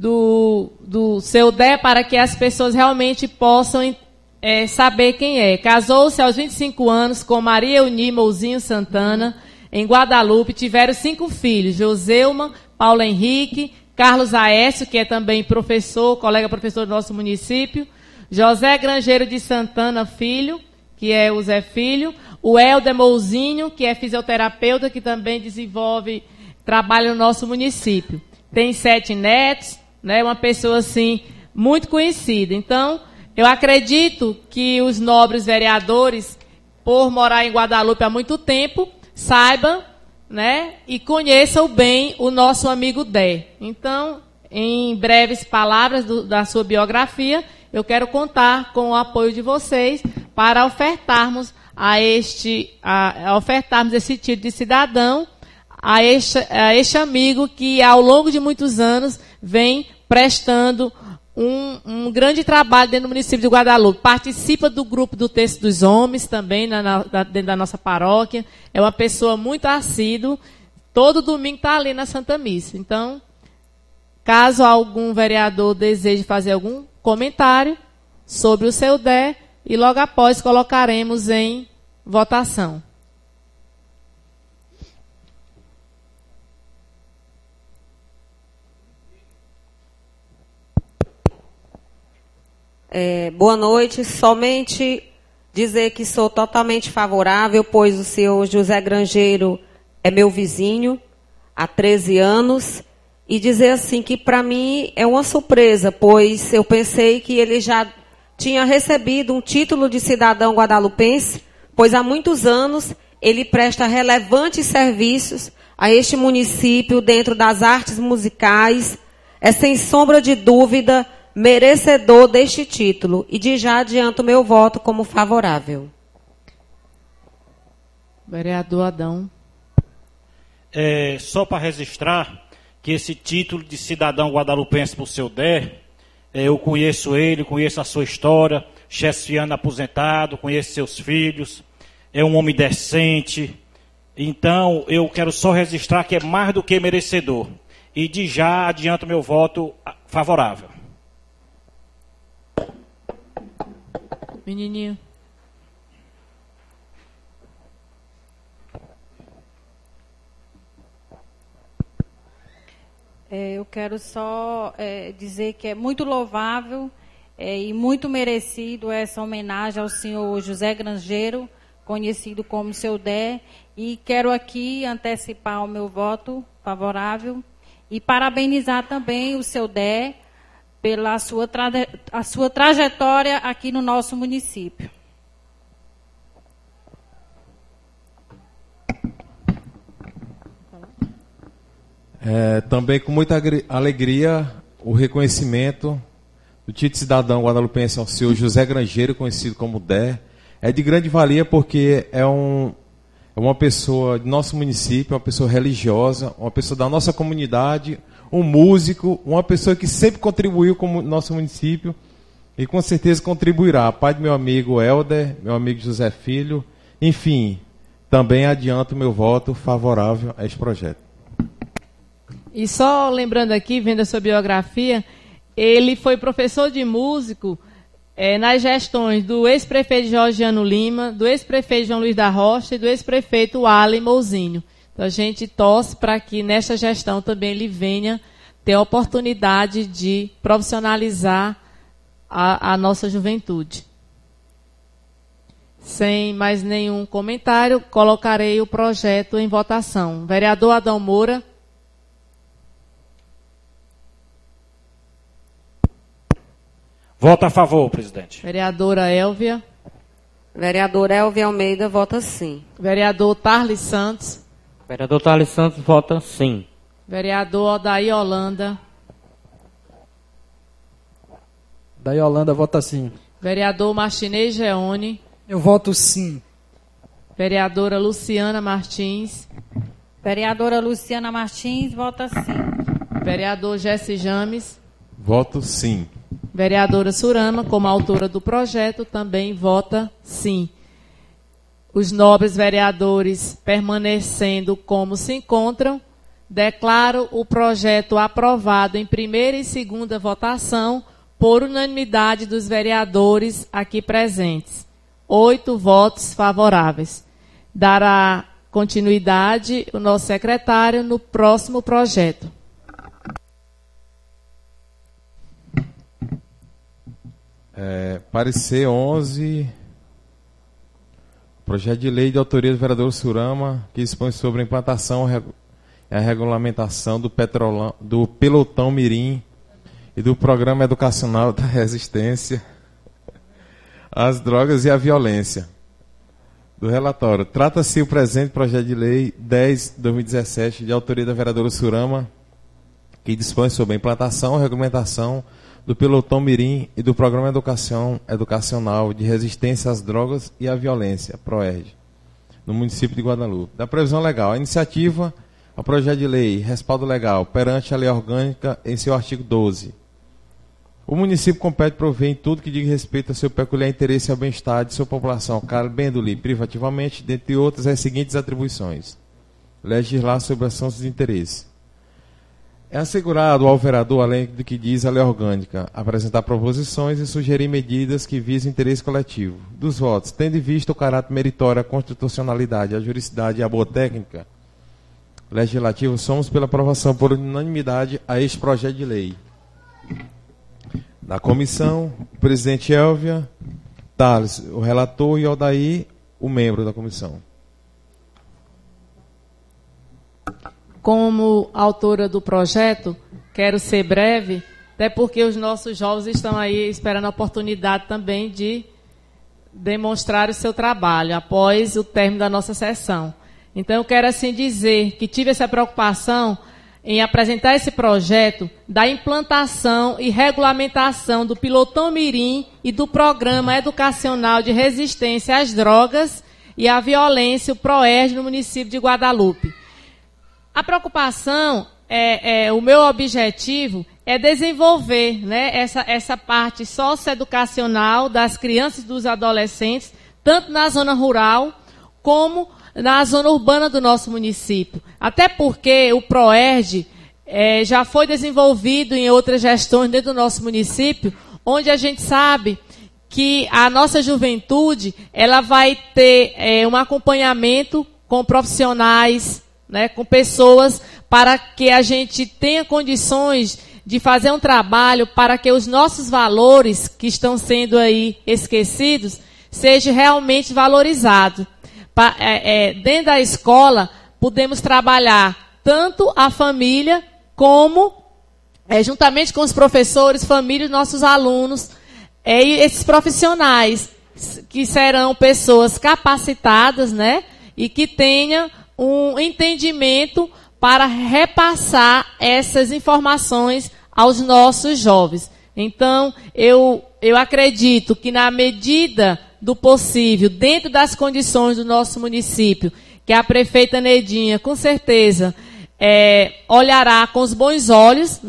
do seu Dé para que as pessoas realmente possam saber quem é. Casou-se aos 25 anos com Maria Euni Mouzinho Santana, em Guadalupe. Tiveram 5 filhos, Joselma, Paulo Henrique, Carlos Aécio, que é também professor, colega professor do nosso município, José Grangeiro de Santana Filho, que é o Zé Filho, o Helder Mouzinho, que é fisioterapeuta, que também desenvolve trabalho no nosso município. Tem 7 netos, né, uma pessoa assim muito conhecida. Então, eu acredito que os nobres vereadores, por morar em Guadalupe há muito tempo, saibam, né, e conheçam bem o nosso amigo Dé. Então, em breves palavras da sua biografia, eu quero contar com o apoio de vocês para ofertarmos ofertarmos esse título de cidadão a este amigo que, ao longo de muitos anos, vem prestando um grande trabalho dentro do município de Guadalupe. Participa do grupo do Texto dos Homens também, dentro da nossa paróquia. É uma pessoa muito assídua. Todo domingo está ali na Santa Missa. Então, caso algum vereador deseje fazer algum comentário sobre o seu Dé, e logo após colocaremos em votação. Boa noite. Somente dizer que sou totalmente favorável, pois o senhor José Grangeiro é meu vizinho há 13 anos. E dizer assim que para mim é uma surpresa, pois eu pensei que ele já tinha recebido um título de cidadão guadalupense, pois há muitos anos ele presta relevantes serviços a este município dentro das artes musicais. É sem sombra de dúvida merecedor deste título, e de já adianto meu voto como favorável. Vereador Adão. Só para registrar que esse título de cidadão guadalupense por seu Dé, eu conheço ele, conheço a sua história, chefiano aposentado, conheço seus filhos, é um homem decente. Então, eu quero só registrar que é mais do que merecedor. E de já adianto meu voto favorável. Menininho. Eu quero só dizer que é muito louvável e muito merecido essa homenagem ao senhor José Grangeiro, conhecido como seu Dé, e quero aqui antecipar o meu voto favorável e parabenizar também o seu Dé pela a sua trajetória aqui no nosso município. Também com muita alegria o reconhecimento do título de cidadão guadalupense ao senhor José Grangeiro, conhecido como Dé. É de grande valia porque é uma pessoa do nosso município, uma pessoa religiosa, uma pessoa da nossa comunidade, um músico, uma pessoa que sempre contribuiu com o nosso município e com certeza contribuirá. Pai do meu amigo Helder, meu amigo José Filho, enfim, também adianto meu voto favorável a este projeto. E só lembrando aqui, vendo a sua biografia, ele foi professor de músico nas gestões do ex-prefeito Georgiano Lima, do ex-prefeito João Luiz da Rocha e do ex-prefeito Allen Mouzinho. Então a gente torce para que nesta gestão também ele venha ter a oportunidade de profissionalizar a nossa juventude. Sem mais nenhum comentário, colocarei o projeto em votação. Vereador Adão Moura. Voto a favor, presidente. Vereadora Elvia. Vereadora Elvia Almeida vota sim. Vereador Tarles Santos. Vereador Thales Santos vota sim. Vereador Odair Holanda. Daí Holanda vota sim. Vereador Martinez Geone. Eu voto sim. Vereadora Luciana Martins. Vereadora Luciana Martins vota sim. Vereador Jesse James. Voto sim. Vereadora Surama, como autora do projeto, também vota sim. Os nobres vereadores permanecendo como se encontram, declaro o projeto aprovado em primeira e segunda votação por unanimidade dos vereadores aqui presentes. 8 votos favoráveis. Dará continuidade o nosso secretário no próximo projeto. Parecer 11, projeto de lei de autoria do vereador Surama, que dispõe sobre a implantação e a regulamentação do pelotão mirim e do programa educacional da resistência às drogas e à violência. Do relatório. Trata-se o presente projeto de lei 10/2017, de autoria da vereadora Surama, que dispõe sobre a implantação e regulamentação do pelotão mirim e do programa educacional de resistência às drogas e à violência, PROERD, no município de Guadalupe. Da previsão legal, a iniciativa, o projeto de lei, respaldo legal, perante a lei orgânica em seu artigo 12. O município compete prover em tudo que diga respeito ao seu peculiar interesse e ao bem-estar de sua população, cabendo-lhe privativamente, dentre outras, as seguintes atribuições: legislar sobre assuntos de interesse. É assegurado ao vereador, além do que diz a lei orgânica, apresentar proposições e sugerir medidas que visem interesse coletivo. Dos votos, tendo em vista o caráter meritório, a constitucionalidade, a juridicidade e a boa técnica legislativa, somos pela aprovação por unanimidade a este projeto de lei. Na comissão, o presidente Elvia, Thales, o relator, e Odair, o membro da comissão. Como autora do projeto, quero ser breve, até porque os nossos jovens estão aí esperando a oportunidade também de demonstrar o seu trabalho após o término da nossa sessão. Então, eu quero assim dizer que tive essa preocupação em apresentar esse projeto da implantação e regulamentação do Pilotão Mirim e do Programa Educacional de Resistência às Drogas e à Violência, o PROERD, no município de Guadalupe. A preocupação, o meu objetivo é desenvolver, né, essa parte socioeducacional das crianças e dos adolescentes, tanto na zona rural como na zona urbana do nosso município. Até porque o PROERD já foi desenvolvido em outras gestões dentro do nosso município, onde a gente sabe que a nossa juventude ela vai ter um acompanhamento com profissionais, né, com pessoas, para que a gente tenha condições de fazer um trabalho para que os nossos valores, que estão sendo aí esquecidos, sejam realmente valorizados. Dentro da escola, podemos trabalhar tanto a família, como, juntamente com os professores, família, nossos alunos, e esses profissionais, que serão pessoas capacitadas, né, e que tenham um entendimento para repassar essas informações aos nossos jovens. Então, eu acredito que, na medida do possível, dentro das condições do nosso município, que a prefeita Nedinha, com certeza, olhará com os bons olhos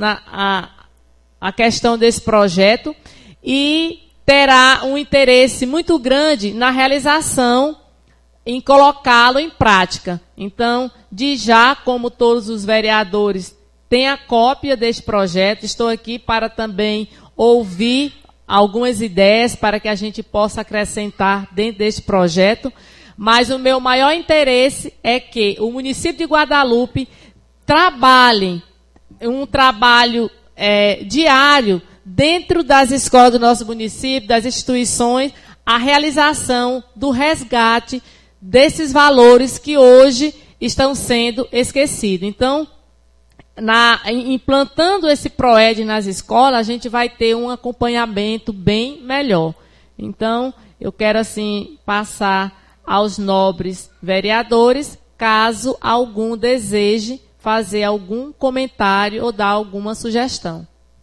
a questão desse projeto e terá um interesse muito grande na realização, em colocá-lo em prática. Então, de já, como todos os vereadores têm a cópia deste projeto, estou aqui para também ouvir algumas ideias para que a gente possa acrescentar dentro deste projeto, mas o meu maior interesse é que o município de Guadalupe trabalhe um trabalho diário dentro das escolas do nosso município, das instituições, a realização do resgate desses valores que hoje estão sendo esquecidos. Então, implantando esse PROED nas escolas, a gente vai ter um acompanhamento bem melhor. Então, eu quero, assim, passar aos nobres vereadores, caso algum deseje fazer algum comentário ou dar alguma sugestão.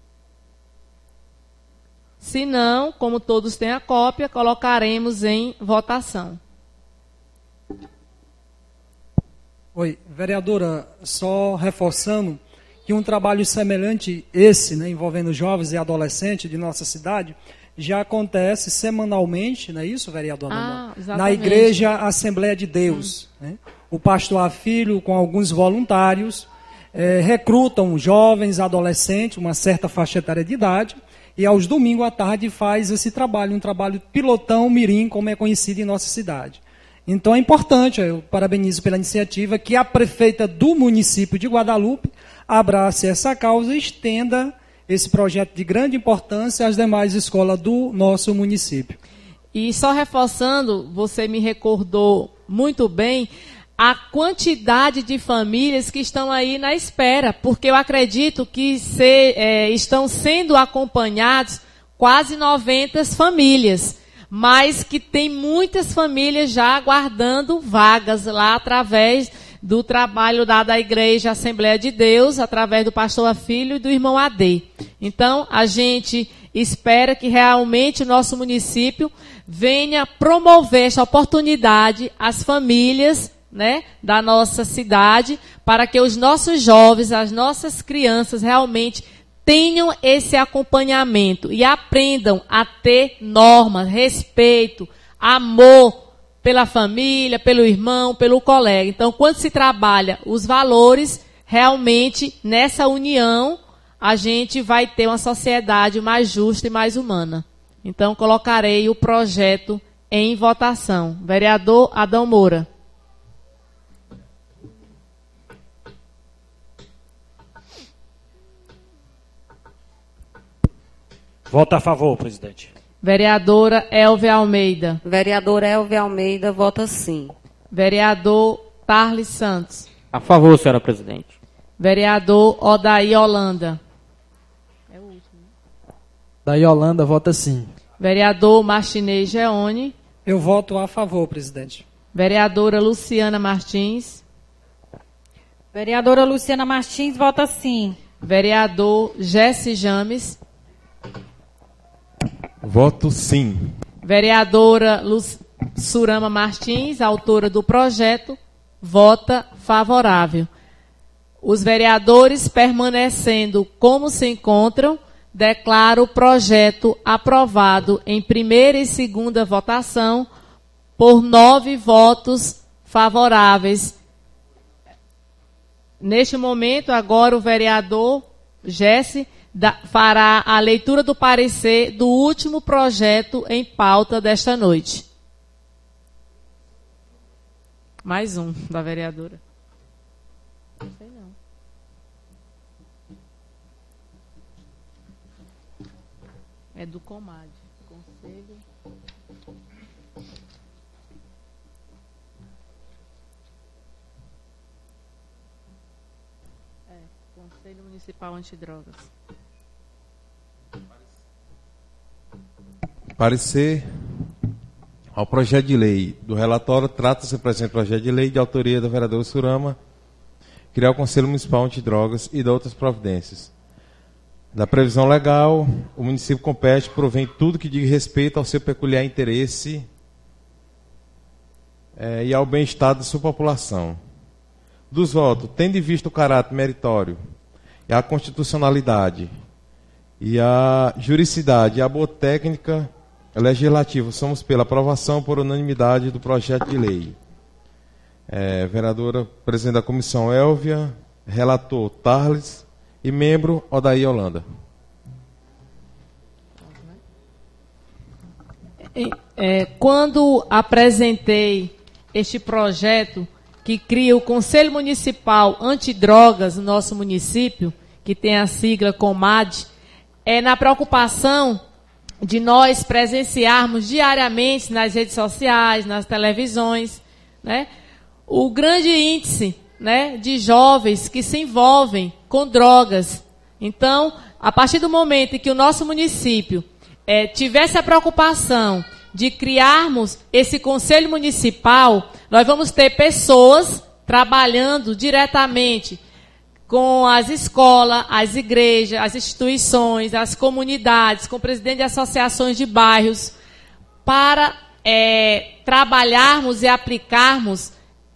Se não, como todos têm a cópia, colocaremos em votação. Oi, vereadora, só reforçando que um trabalho semelhante esse, né, envolvendo jovens e adolescentes de nossa cidade, já acontece semanalmente, não é isso, vereadora? Na Igreja Assembleia de Deus. Né? O pastor Afilho, com alguns voluntários, recrutam jovens, adolescentes, uma certa faixa etária de idade, e aos domingos à tarde faz esse trabalho, um trabalho pilotão mirim, como é conhecido em nossa cidade. Então é importante, eu parabenizo pela iniciativa, que a prefeita do município de Guadalupe abrace essa causa e estenda esse projeto de grande importância às demais escolas do nosso município. E só reforçando, você me recordou muito bem a quantidade de famílias que estão aí na espera, porque eu acredito que estão sendo acompanhados quase 90 famílias, mas que tem muitas famílias já aguardando vagas lá através do trabalho da Igreja Assembleia de Deus, através do pastor Afilho e do irmão AD. Então, a gente espera que realmente o nosso município venha promover essa oportunidade às famílias, né, da nossa cidade, para que os nossos jovens, as nossas crianças realmente tenham esse acompanhamento e aprendam a ter normas, respeito, amor pela família, pelo irmão, pelo colega. Então, quando se trabalha os valores, realmente, nessa união, a gente vai ter uma sociedade mais justa e mais humana. Então, colocarei o projeto em votação. Vereador Adão Moura. Voto a favor, presidente. Vereadora Elvia Almeida. Vereadora Elvia Almeida vota sim. Vereador Tarles Santos. A favor, senhora presidente. Vereador Odaí Holanda. É o último. Daí Holanda vota sim. Vereador Martinez Geone. Eu voto a favor, presidente. Vereadora Luciana Martins. Vereadora Luciana Martins vota sim. Vereador Jesse James. Voto sim. Vereadora Surama Martins, autora do projeto, vota favorável. Os vereadores, permanecendo como se encontram, declaro o projeto aprovado em primeira e segunda votação por 9 votos favoráveis. Neste momento, agora o vereador Jesse fará a leitura do parecer do último projeto em pauta desta noite. Mais um da vereadora. Não sei não. É do Comad. Conselho. Conselho Municipal Antidrogas. Parecer ao projeto de lei. Do relatório, trata-se do presente projeto de lei de autoria do vereador Surama, criar o Conselho Municipal Antidrogas e de outras providências. Da previsão legal, o município compete provém tudo que diga respeito ao seu peculiar interesse e ao bem-estar de sua população. Dos votos, tendo em vista o caráter meritório e a constitucionalidade e a juridicidade e a boa técnica legislativa, somos pela aprovação por unanimidade do projeto de lei. Vereadora, presidente da comissão Elvia, relator Tarles e membro Odaí Holanda. Quando apresentei este projeto que cria o Conselho Municipal Antidrogas no nosso município, que tem a sigla COMAD, na preocupação de nós presenciarmos diariamente nas redes sociais, nas televisões, né, o grande índice, né, de jovens que se envolvem com drogas. Então, a partir do momento em que o nosso município tivesse a preocupação de criarmos esse conselho municipal, nós vamos ter pessoas trabalhando diretamente com as escolas, as igrejas, as instituições, as comunidades, com o presidente de associações de bairros, para trabalharmos e aplicarmos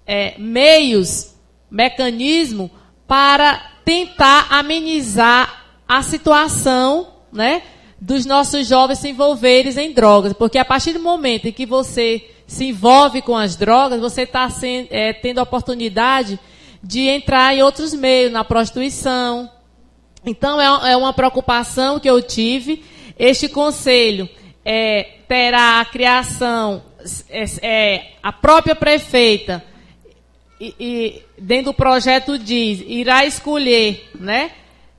mecanismos para tentar amenizar a situação, né, dos nossos jovens se envolverem em drogas. Porque a partir do momento em que você se envolve com as drogas, você está tendo a oportunidade de entrar em outros meios, na prostituição. Então, é uma preocupação que eu tive. Este conselho terá a criação, a própria prefeita, e dentro do projeto diz, irá escolher, né,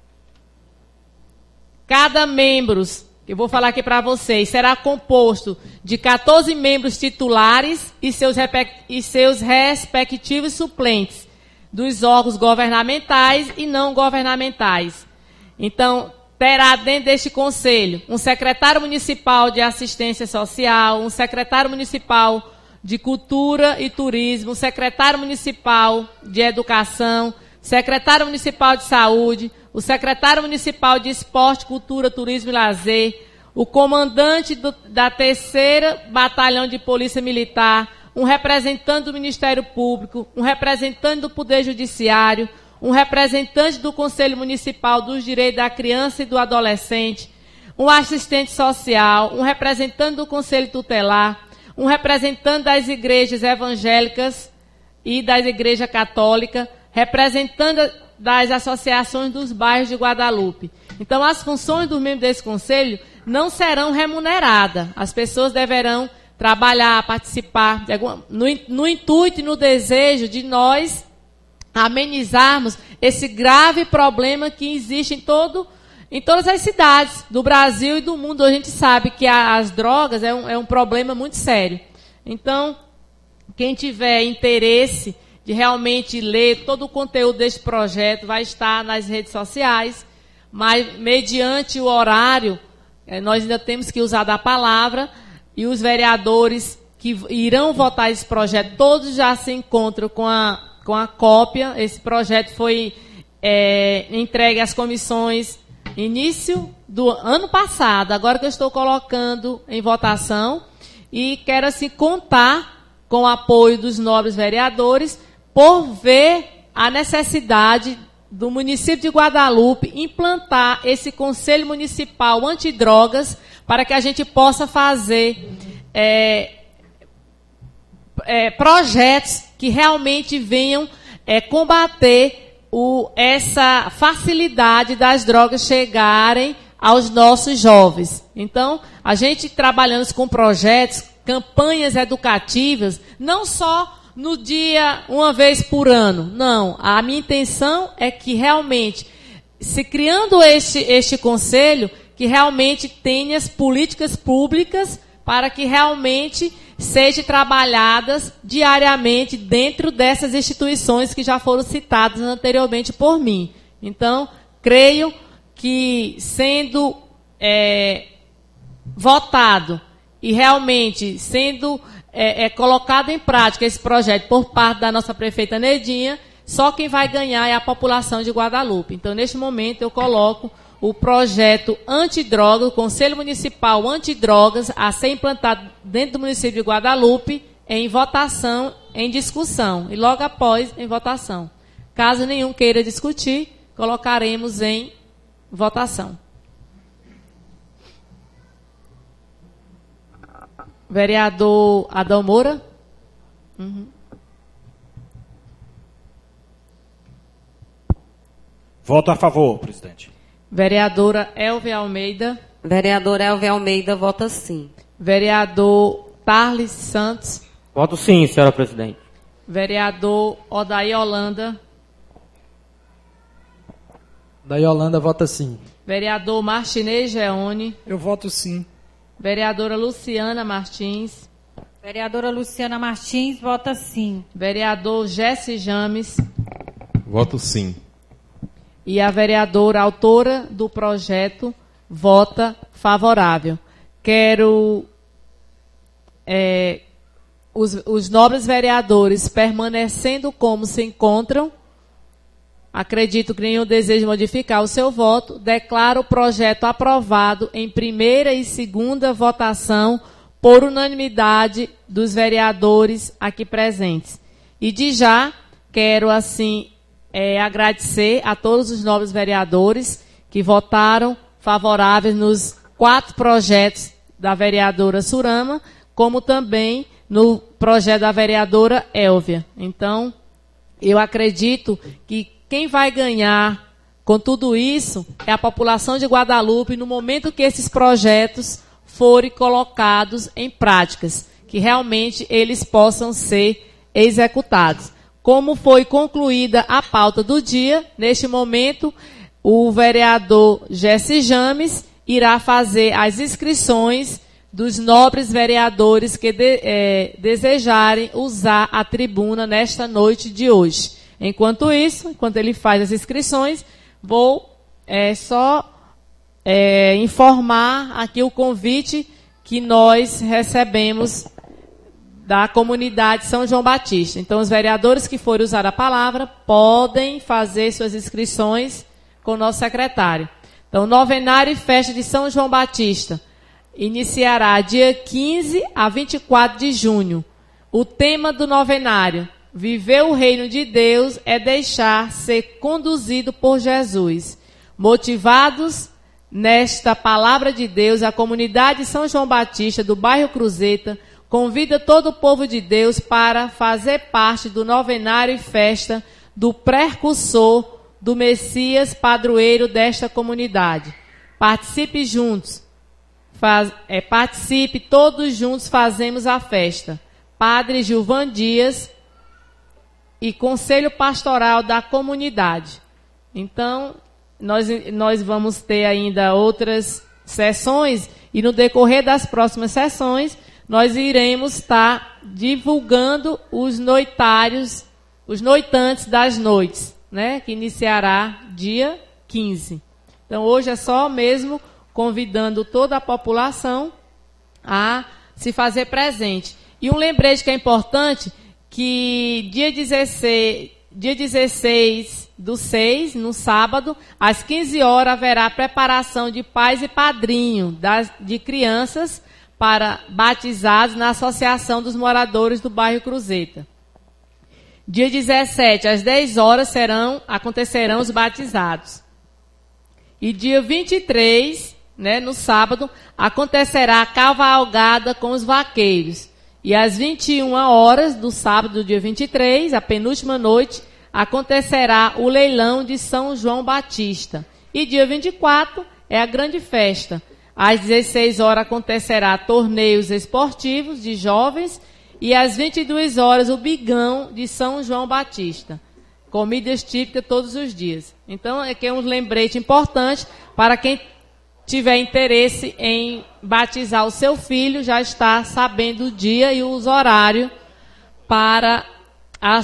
cada membro, eu vou falar aqui para vocês, será composto de 14 membros titulares e seus respectivos suplentes dos órgãos governamentais e não governamentais. Então, terá dentro deste conselho um secretário municipal de assistência social, um secretário municipal de cultura e turismo, um secretário municipal de educação, secretário municipal de saúde, o secretário municipal de esporte, cultura, turismo e lazer, o comandante da 3º Batalhão de Polícia Militar, um representante do Ministério Público, um representante do Poder Judiciário, um representante do Conselho Municipal dos Direitos da Criança e do Adolescente, um assistente social, um representante do Conselho Tutelar, um representante das igrejas evangélicas e das igrejas católicas, representante das associações dos bairros de Guadalupe. Então, as funções dos membros desse conselho não serão remuneradas. As pessoas deverão trabalhar, participar, no intuito e no desejo de nós amenizarmos esse grave problema que existe em todas as cidades do Brasil e do mundo. A gente sabe que as drogas é um problema muito sério. Então, quem tiver interesse de realmente ler todo o conteúdo deste projeto vai estar nas redes sociais, mas mediante o horário, nós ainda temos que usar da palavra, e os vereadores que irão votar esse projeto, todos já se encontram com a cópia. Esse projeto foi entregue às comissões início do ano passado, agora que eu estou colocando em votação, e quero assim contar com o apoio dos nobres vereadores por ver a necessidade do município de Guadalupe implantar esse Conselho Municipal Antidrogas para que a gente possa fazer projetos que realmente venham combater essa facilidade das drogas chegarem aos nossos jovens. Então, a gente trabalhando com projetos, campanhas educativas, não só no dia, uma vez por ano. Não, a minha intenção é que realmente, se criando este conselho, que realmente tenha as políticas públicas para que realmente sejam trabalhadas diariamente dentro dessas instituições que já foram citadas anteriormente por mim. Então, creio que sendo votado e realmente sendo colocado em prática esse projeto por parte da nossa prefeita Nedinha, só quem vai ganhar é a população de Guadalupe. Então, neste momento, eu coloco o projeto antidrogas, o Conselho Municipal Antidrogas, a ser implantado dentro do município de Guadalupe, em votação, em discussão, e logo após, em votação. Caso nenhum queira discutir, colocaremos em votação. Vereador Adão Moura. Voto a favor, presidente. Vereadora Elvia Almeida. Vereadora Elvia Almeida vota sim. Vereador Tarles Santos. Voto sim, senhora presidente. Vereador Odair Holanda. Daí Holanda vota sim. Vereador Martinez Geone. Eu voto sim. Vereadora Luciana Martins. Vereadora Luciana Martins vota sim. Vereador Jesse James. Voto sim. e a vereadora autora do projeto vota favorável. Quero os nobres vereadores permanecendo como se encontram. Acredito que nenhum deseja modificar o seu voto. Declaro o projeto aprovado em primeira e segunda votação por unanimidade dos vereadores aqui presentes. E de já quero, assim, agradecer a todos os nobres vereadores que votaram favoráveis nos 4 projetos da vereadora Surama, como também no projeto da vereadora Elvia. Então, eu acredito que quem vai ganhar com tudo isso é a população de Guadalupe no momento que esses projetos forem colocados em práticas, que realmente eles possam ser executados. Como foi concluída a pauta do dia, neste momento, o vereador Jesse James irá fazer as inscrições dos nobres vereadores que desejarem usar a tribuna nesta noite de hoje. Enquanto isso, enquanto ele faz as inscrições, vou informar aqui o convite que nós recebemos da comunidade São João Batista. Então, os vereadores que forem usar a palavra podem fazer suas inscrições com o nosso secretário. Então, Novenário e Festa de São João Batista iniciará dia 15 a 24 de junho. O tema do novenário: viver o reino de Deus é deixar ser conduzido por Jesus. Motivados nesta palavra de Deus, a comunidade São João Batista do bairro Cruzeta convida todo o povo de Deus para fazer parte do novenário e festa do precursor do Messias padroeiro desta comunidade. Participe juntos. Participe, todos juntos fazemos a festa. Padre Gilvan Dias e Conselho Pastoral da Comunidade. Então, nós vamos ter ainda outras sessões e no decorrer das próximas sessões nós iremos estar divulgando os noitários, os noitantes das noites, né, que iniciará dia 15. Então, hoje é só mesmo convidando toda a população a se fazer presente. E um lembrete que é importante, que dia 16/6, no sábado, às 15 horas, haverá preparação de pais e padrinho de crianças para batizados na Associação dos Moradores do Bairro Cruzeta. Dia 17, às 10 horas, acontecerão os batizados. E dia 23, no sábado, acontecerá a cavalgada com os vaqueiros. E às 21 horas do sábado, do dia 23, a penúltima noite, acontecerá o leilão de São João Batista. E dia 24 é a grande festa. Às 16 horas acontecerá torneios esportivos de jovens e às 22 horas o bigão de São João Batista. Comidas típicas todos os dias. Então, aqui é um lembrete importante para quem tiver interesse em batizar o seu filho, já está sabendo o dia e os horários para a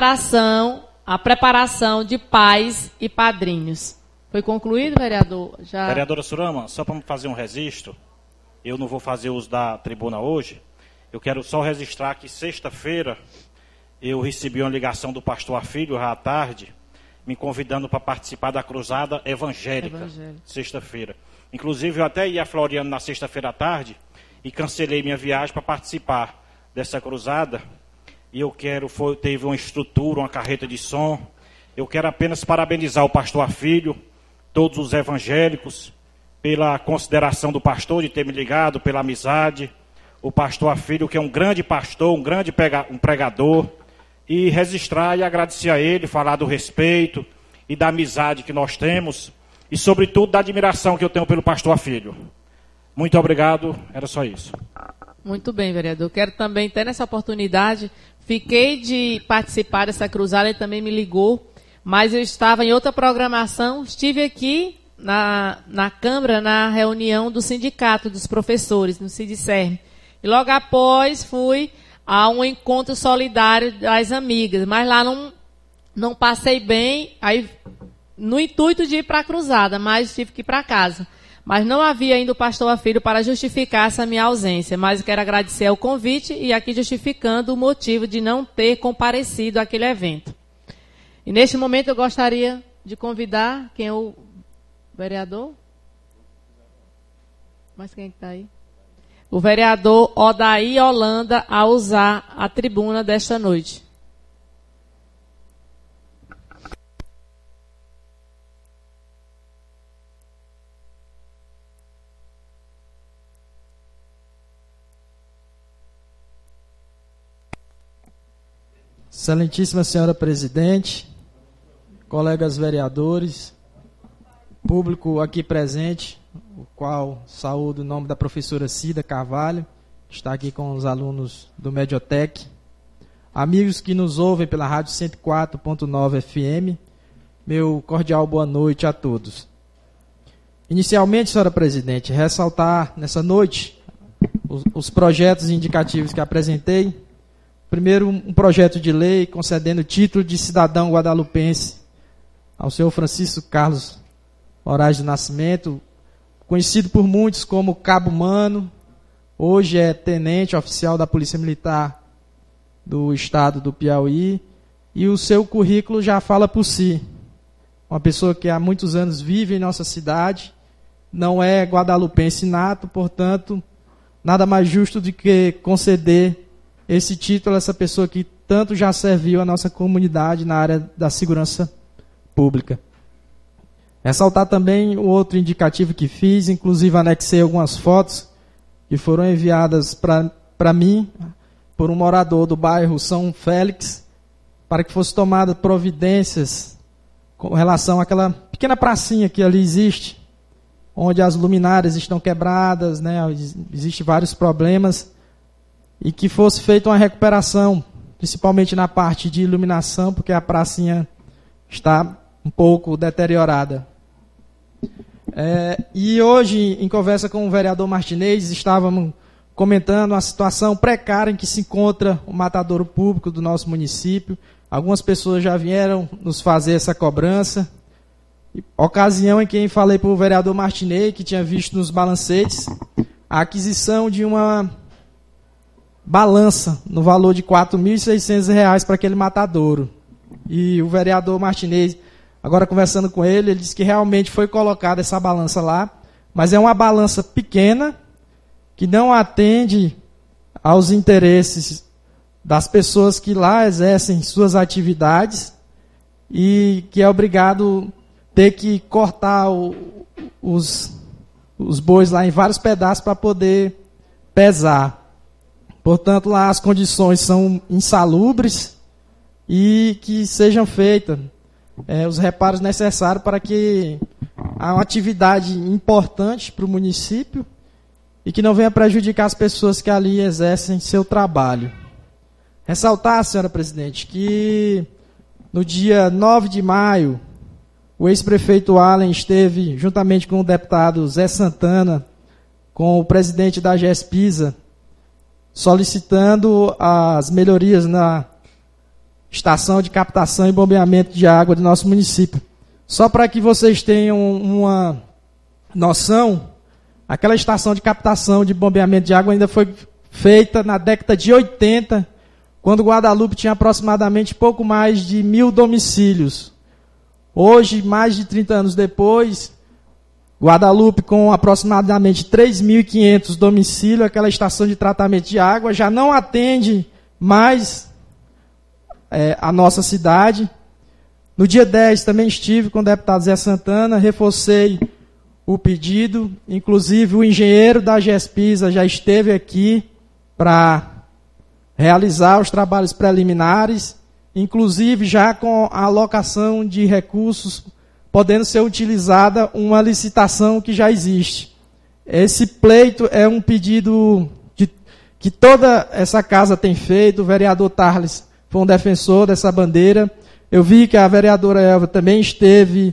preparação de pais e padrinhos. Foi concluído, vereador? Vereadora Surama, só para fazer um registro, eu não vou fazer uso da tribuna hoje, eu quero só registrar que sexta-feira eu recebi uma ligação do pastor Afílio, já à tarde, me convidando para participar da cruzada evangélica. Sexta-feira. Inclusive, eu até ia a Floriano na sexta-feira à tarde e cancelei minha viagem para participar dessa cruzada. E teve uma estrutura, uma carreta de som. Eu quero apenas parabenizar o pastor Afílio, todos os evangélicos, pela consideração do pastor de ter me ligado, pela amizade. O pastor Afílio, que é um grande pastor, um pregador. E registrar e agradecer a ele, falar do respeito e da amizade que nós temos. E, sobretudo, da admiração que eu tenho pelo pastor Afílio. Muito obrigado, era só isso. Muito bem, vereador. Quero também ter nessa oportunidade, fiquei de participar dessa cruzada, ele também me ligou, mas eu estava em outra programação, estive aqui na Câmara, na reunião do sindicato dos professores, no Sindicerme. E logo após fui a um encontro solidário das amigas, mas lá não passei bem, aí no intuito de ir para a cruzada, mas tive que ir para casa. Mas não havia ainda o pastor Afílio para justificar essa minha ausência. Mas quero agradecer ao convite e aqui justificando o motivo de não ter comparecido àquele evento. E neste momento eu gostaria de convidar quem é o vereador? Mas quem está aí? O vereador Odaí Holanda a usar a tribuna desta noite. Excelentíssima senhora presidente, colegas vereadores, público aqui presente, o qual saúdo em nome da professora Cida Carvalho, que está aqui com os alunos do Mediotec, amigos que nos ouvem pela rádio 104.9 FM, meu cordial boa noite a todos. Inicialmente, senhora presidente, ressaltar nessa noite os projetos indicativos que apresentei. Primeiro, um projeto de lei concedendo título de cidadão guadalupense ao senhor Francisco Carlos Moraes do Nascimento, conhecido por muitos como Cabo Mano, hoje é tenente oficial da Polícia Militar do estado do Piauí, e o seu currículo já fala por si. Uma pessoa que há muitos anos vive em nossa cidade, não é guadalupense nato, portanto, nada mais justo do que conceder esse título a essa pessoa que tanto já serviu a nossa comunidade na área da segurança pública. Ressaltar também o outro indicativo que fiz, inclusive anexei algumas fotos que foram enviadas para mim por um morador do bairro São Félix, para que fosse tomada providências com relação àquela pequena pracinha que ali existe, onde as luminárias estão quebradas, né, existem vários problemas, e que fosse feita uma recuperação, principalmente na parte de iluminação, porque a pracinha está um pouco deteriorada. E hoje, em conversa com o vereador Martinez, estávamos comentando a situação precária em que se encontra o matadouro público do nosso município. Algumas pessoas já vieram nos fazer essa cobrança. Ocasião em que falei para o vereador Martinez, que tinha visto nos balancetes, a aquisição de uma balança no valor de R$ 4.600 para aquele matadouro. E o vereador Martinez, agora conversando com ele, ele disse que realmente foi colocada essa balança lá, mas é uma balança pequena, que não atende aos interesses das pessoas que lá exercem suas atividades e que é obrigado ter que cortar os bois lá em vários pedaços para poder pesar. Portanto, lá as condições são insalubres e que sejam feitos os reparos necessários para que há uma atividade importante para o município e que não venha prejudicar as pessoas que ali exercem seu trabalho. Ressaltar, senhora presidente, que no dia 9 de maio, o ex-prefeito Allen esteve, juntamente com o deputado Zé Santana, com o presidente da GESPISA, solicitando as melhorias na estação de captação e bombeamento de água do nosso município. Só para que vocês tenham uma noção, aquela estação de captação de bombeamento de água ainda foi feita na década de 80, quando Guadalupe tinha aproximadamente pouco mais de 1.000 domicílios. Hoje, mais de 30 anos depois, Guadalupe, com aproximadamente 3.500 domicílios, aquela estação de tratamento de água já não atende mais a nossa cidade. No dia 10 também estive com o deputado Zé Santana, reforcei o pedido, inclusive o engenheiro da GESPISA já esteve aqui para realizar os trabalhos preliminares, inclusive já com a alocação de recursos, podendo ser utilizada uma licitação que já existe. Esse pleito é um pedido que toda essa casa tem feito, o vereador Tarles foi um defensor dessa bandeira. Eu vi que a vereadora Elva também esteve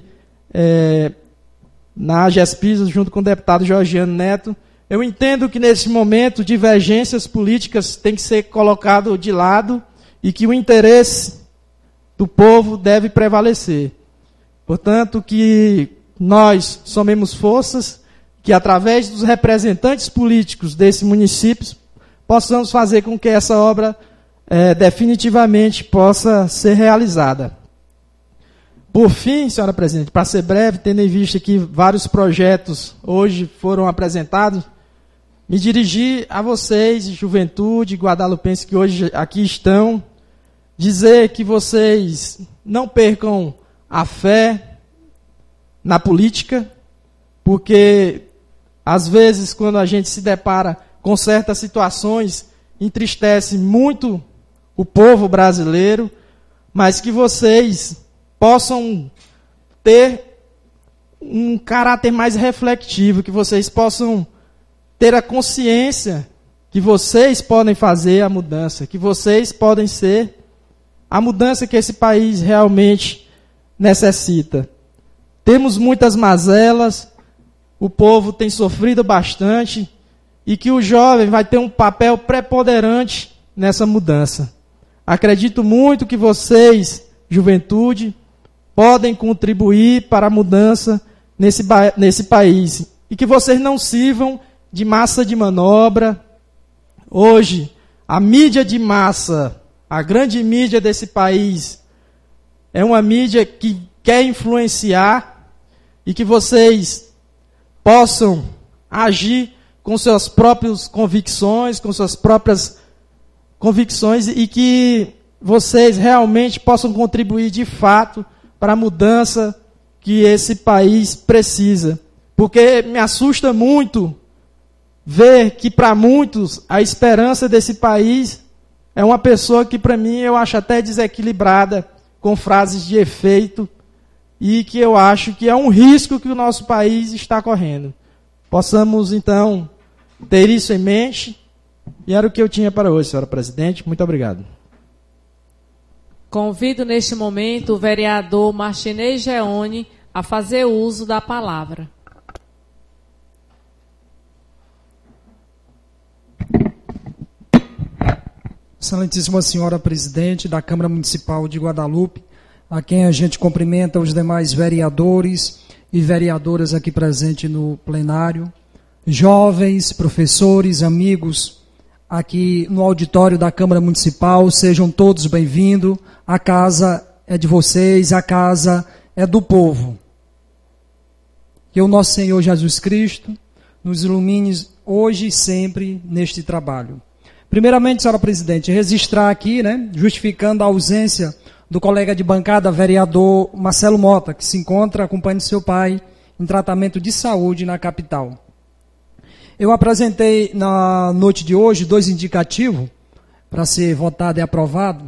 na GESPISA, junto com o deputado Georgiano Neto. Eu entendo que, nesse momento, divergências políticas têm que ser colocadas de lado e que o interesse do povo deve prevalecer. Portanto, que nós somemos forças, que através dos representantes políticos desse município, possamos fazer com que essa obra definitivamente possa ser realizada. Por fim, senhora presidente, para ser breve, tendo em vista que vários projetos hoje foram apresentados, me dirigir a vocês, juventude guadalupense que hoje aqui estão, dizer que vocês não percam a fé na política, porque às vezes quando a gente se depara com certas situações, entristece muito o povo brasileiro, mas que vocês possam ter um caráter mais reflexivo, que vocês possam ter a consciência que vocês podem fazer a mudança, que vocês podem ser a mudança que esse país realmente necessita. Temos muitas mazelas, o povo tem sofrido bastante, e que o jovem vai ter um papel preponderante nessa mudança. Acredito muito que vocês, juventude, podem contribuir para a mudança nesse país. E que vocês não sirvam de massa de manobra. Hoje, a mídia de massa, a grande mídia desse país, é uma mídia que quer influenciar e que vocês possam agir com suas próprias convicções, e que vocês realmente possam contribuir de fato para a mudança que esse país precisa. Porque me assusta muito ver que para muitos a esperança desse país é uma pessoa que para mim eu acho até desequilibrada, com frases de efeito, e que eu acho que é um risco que o nosso país está correndo. Possamos então ter isso em mente, e era o que eu tinha para hoje, senhora presidente. Muito obrigado. Convido neste momento o vereador Martinez Geone a fazer uso da palavra. Excelentíssima senhora presidente da Câmara Municipal de Guadalupe, a quem a gente cumprimenta os demais vereadores e vereadoras aqui presentes no plenário, jovens, professores, amigos aqui no auditório da Câmara Municipal, sejam todos bem-vindos. A casa é de vocês, a casa é do povo. Que o nosso Senhor Jesus Cristo nos ilumine hoje e sempre neste trabalho. Primeiramente, senhora presidente, registrar aqui, justificando a ausência do colega de bancada, vereador Marcelo Mota, que se encontra acompanhando seu pai em tratamento de saúde na capital. Eu apresentei na noite de hoje 2 indicativos para ser votado e aprovado.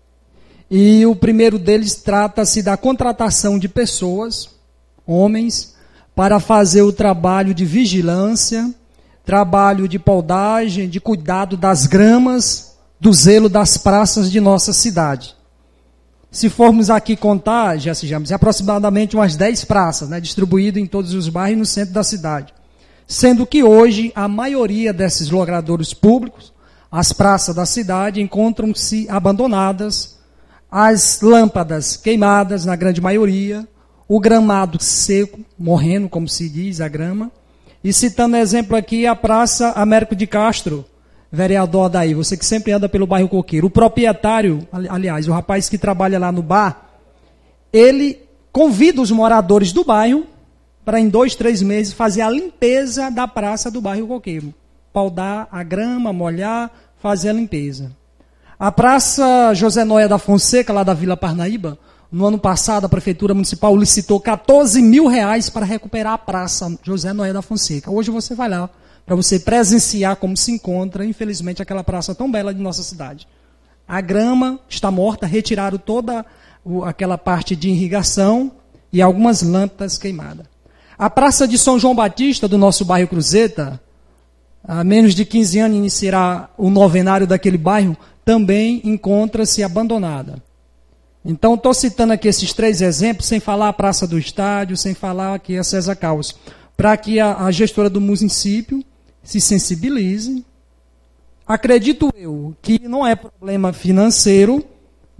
E o primeiro deles trata-se da contratação de pessoas, homens, para fazer o trabalho de vigilância, trabalho de poldagem, de cuidado das gramas, do zelo das praças de nossa cidade. Se formos aqui contar, já sejamos aproximadamente umas 10 praças, distribuídas em todos os bairros e no centro da cidade. Sendo que hoje a maioria desses logradouros públicos, as praças da cidade, encontram-se abandonadas, as lâmpadas queimadas, na grande maioria, o gramado seco, morrendo, como se diz, a grama. E citando exemplo aqui, a Praça Américo de Castro, vereador daí, você que sempre anda pelo bairro Coqueiro, o proprietário, aliás, o rapaz que trabalha lá no bar, ele convida os moradores do bairro para em 2, 3 meses fazer a limpeza da praça do bairro Coqueiro. Poldar a grama, molhar, fazer a limpeza. A Praça José Noé da Fonseca, lá da Vila Parnaíba, no ano passado a Prefeitura Municipal licitou R$14 mil para recuperar a Praça José Noé da Fonseca. Hoje você vai lá para você presenciar como se encontra, infelizmente, aquela praça tão bela de nossa cidade. A grama está morta, retiraram toda aquela parte de irrigação e algumas lâmpadas queimadas. A Praça de São João Batista, do nosso bairro Cruzeta, há menos de 15 anos iniciará o novenário daquele bairro, também encontra-se abandonada. Então, estou citando aqui esses 3 exemplos, sem falar a Praça do Estádio, sem falar aqui a César Caos, para que a gestora do município se sensibilize. Acredito eu que não é problema financeiro,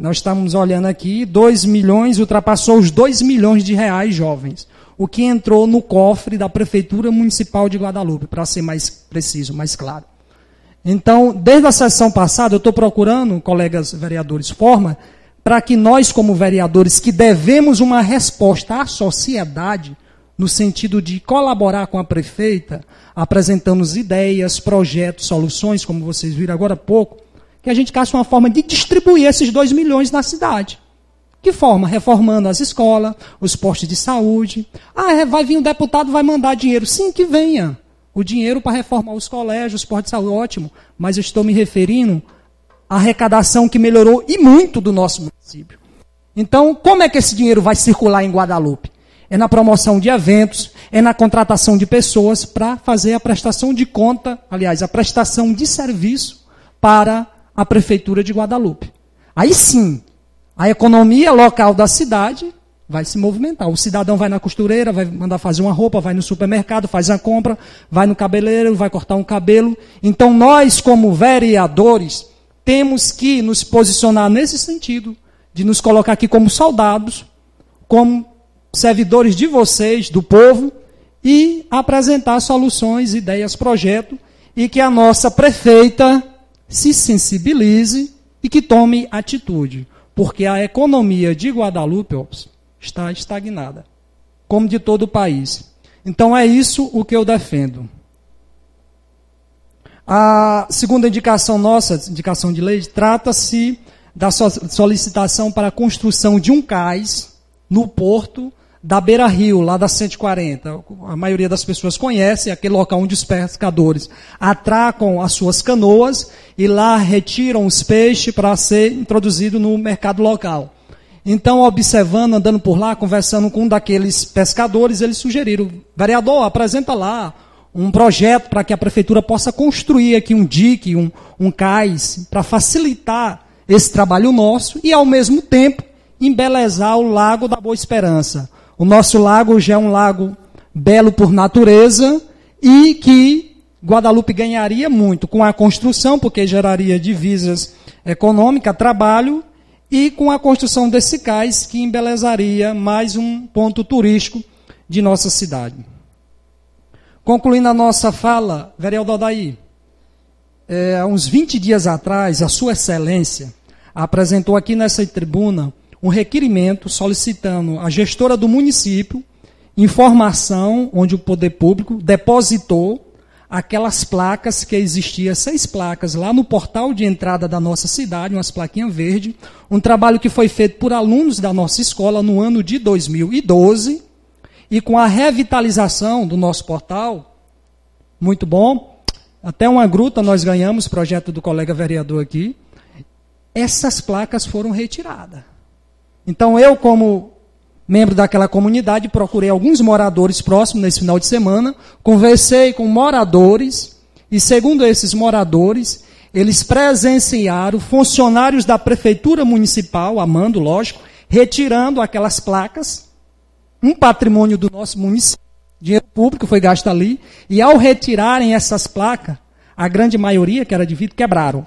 Nós estamos olhando aqui, 2 milhões, ultrapassou os 2 milhões de reais, jovens. O que entrou no cofre da Prefeitura Municipal de Guadalupe, para ser mais preciso, mais claro. Então, desde a sessão passada, eu estou procurando, colegas vereadores, forma para que nós, como vereadores, que devemos uma resposta à sociedade, no sentido de colaborar com a prefeita, apresentando ideias, projetos, soluções, como vocês viram agora há pouco, que a gente caça uma forma de distribuir esses 2 milhões na cidade. Que forma? Reformando as escolas, os postos de saúde. Vai vir um deputado, vai mandar dinheiro. Sim, que venha. O dinheiro para reformar os colégios, os postos de saúde, ótimo. Mas eu estou me referindo à arrecadação que melhorou e muito do nosso município. Então, como é que esse dinheiro vai circular em Guadalupe? É na promoção de eventos, é na contratação de pessoas para fazer a prestação de conta, aliás, a prestação de serviço para a Prefeitura de Guadalupe. Aí sim, a economia local da cidade vai se movimentar. O cidadão vai na costureira, vai mandar fazer uma roupa, vai no supermercado, faz a compra, vai no cabeleireiro, vai cortar um cabelo. Então nós, como vereadores, temos que nos posicionar nesse sentido, de nos colocar aqui como soldados, como servidores de vocês, do povo, e apresentar soluções, ideias, projetos, e que a nossa prefeita se sensibilize e que tome atitude. Porque a economia de Guadalupe está estagnada, como de todo o país. Então é isso o que eu defendo. A segunda indicação nossa, indicação de lei, trata-se da solicitação para a construção de um cais no porto da Beira Rio, lá da 140. A maioria das pessoas conhece, aquele local onde os pescadores atracam as suas canoas e lá retiram os peixes para ser introduzido no mercado local. Então, observando, andando por lá, conversando com um daqueles pescadores, eles sugeriram: vereador, apresenta lá um projeto para que a prefeitura possa construir aqui um dique, um cais, para facilitar esse trabalho nosso e, ao mesmo tempo, embelezar o Lago da Boa Esperança. O nosso lago já é um lago belo por natureza e que Guadalupe ganharia muito com a construção, porque geraria divisas econômicas, trabalho, e com a construção desse cais que embelezaria mais um ponto turístico de nossa cidade. Concluindo a nossa fala, vereador Daí, há uns 20 dias atrás, a Sua Excelência apresentou aqui nessa tribuna um requerimento solicitando à gestora do município informação onde o poder público depositou aquelas placas que existiam, 6 placas lá no portal de entrada da nossa cidade, umas plaquinhas verdes, um trabalho que foi feito por alunos da nossa escola no ano de 2012, e com a revitalização do nosso portal, muito bom, até uma gruta nós ganhamos, projeto do colega vereador aqui, essas placas foram retiradas. Então eu, como membro daquela comunidade, procurei alguns moradores próximos nesse final de semana, conversei com moradores, e segundo esses moradores, eles presenciaram funcionários da Prefeitura Municipal, amando, lógico, retirando aquelas placas, um patrimônio do nosso município, dinheiro público foi gasto ali, e ao retirarem essas placas, a grande maioria, que era de vidro, quebraram.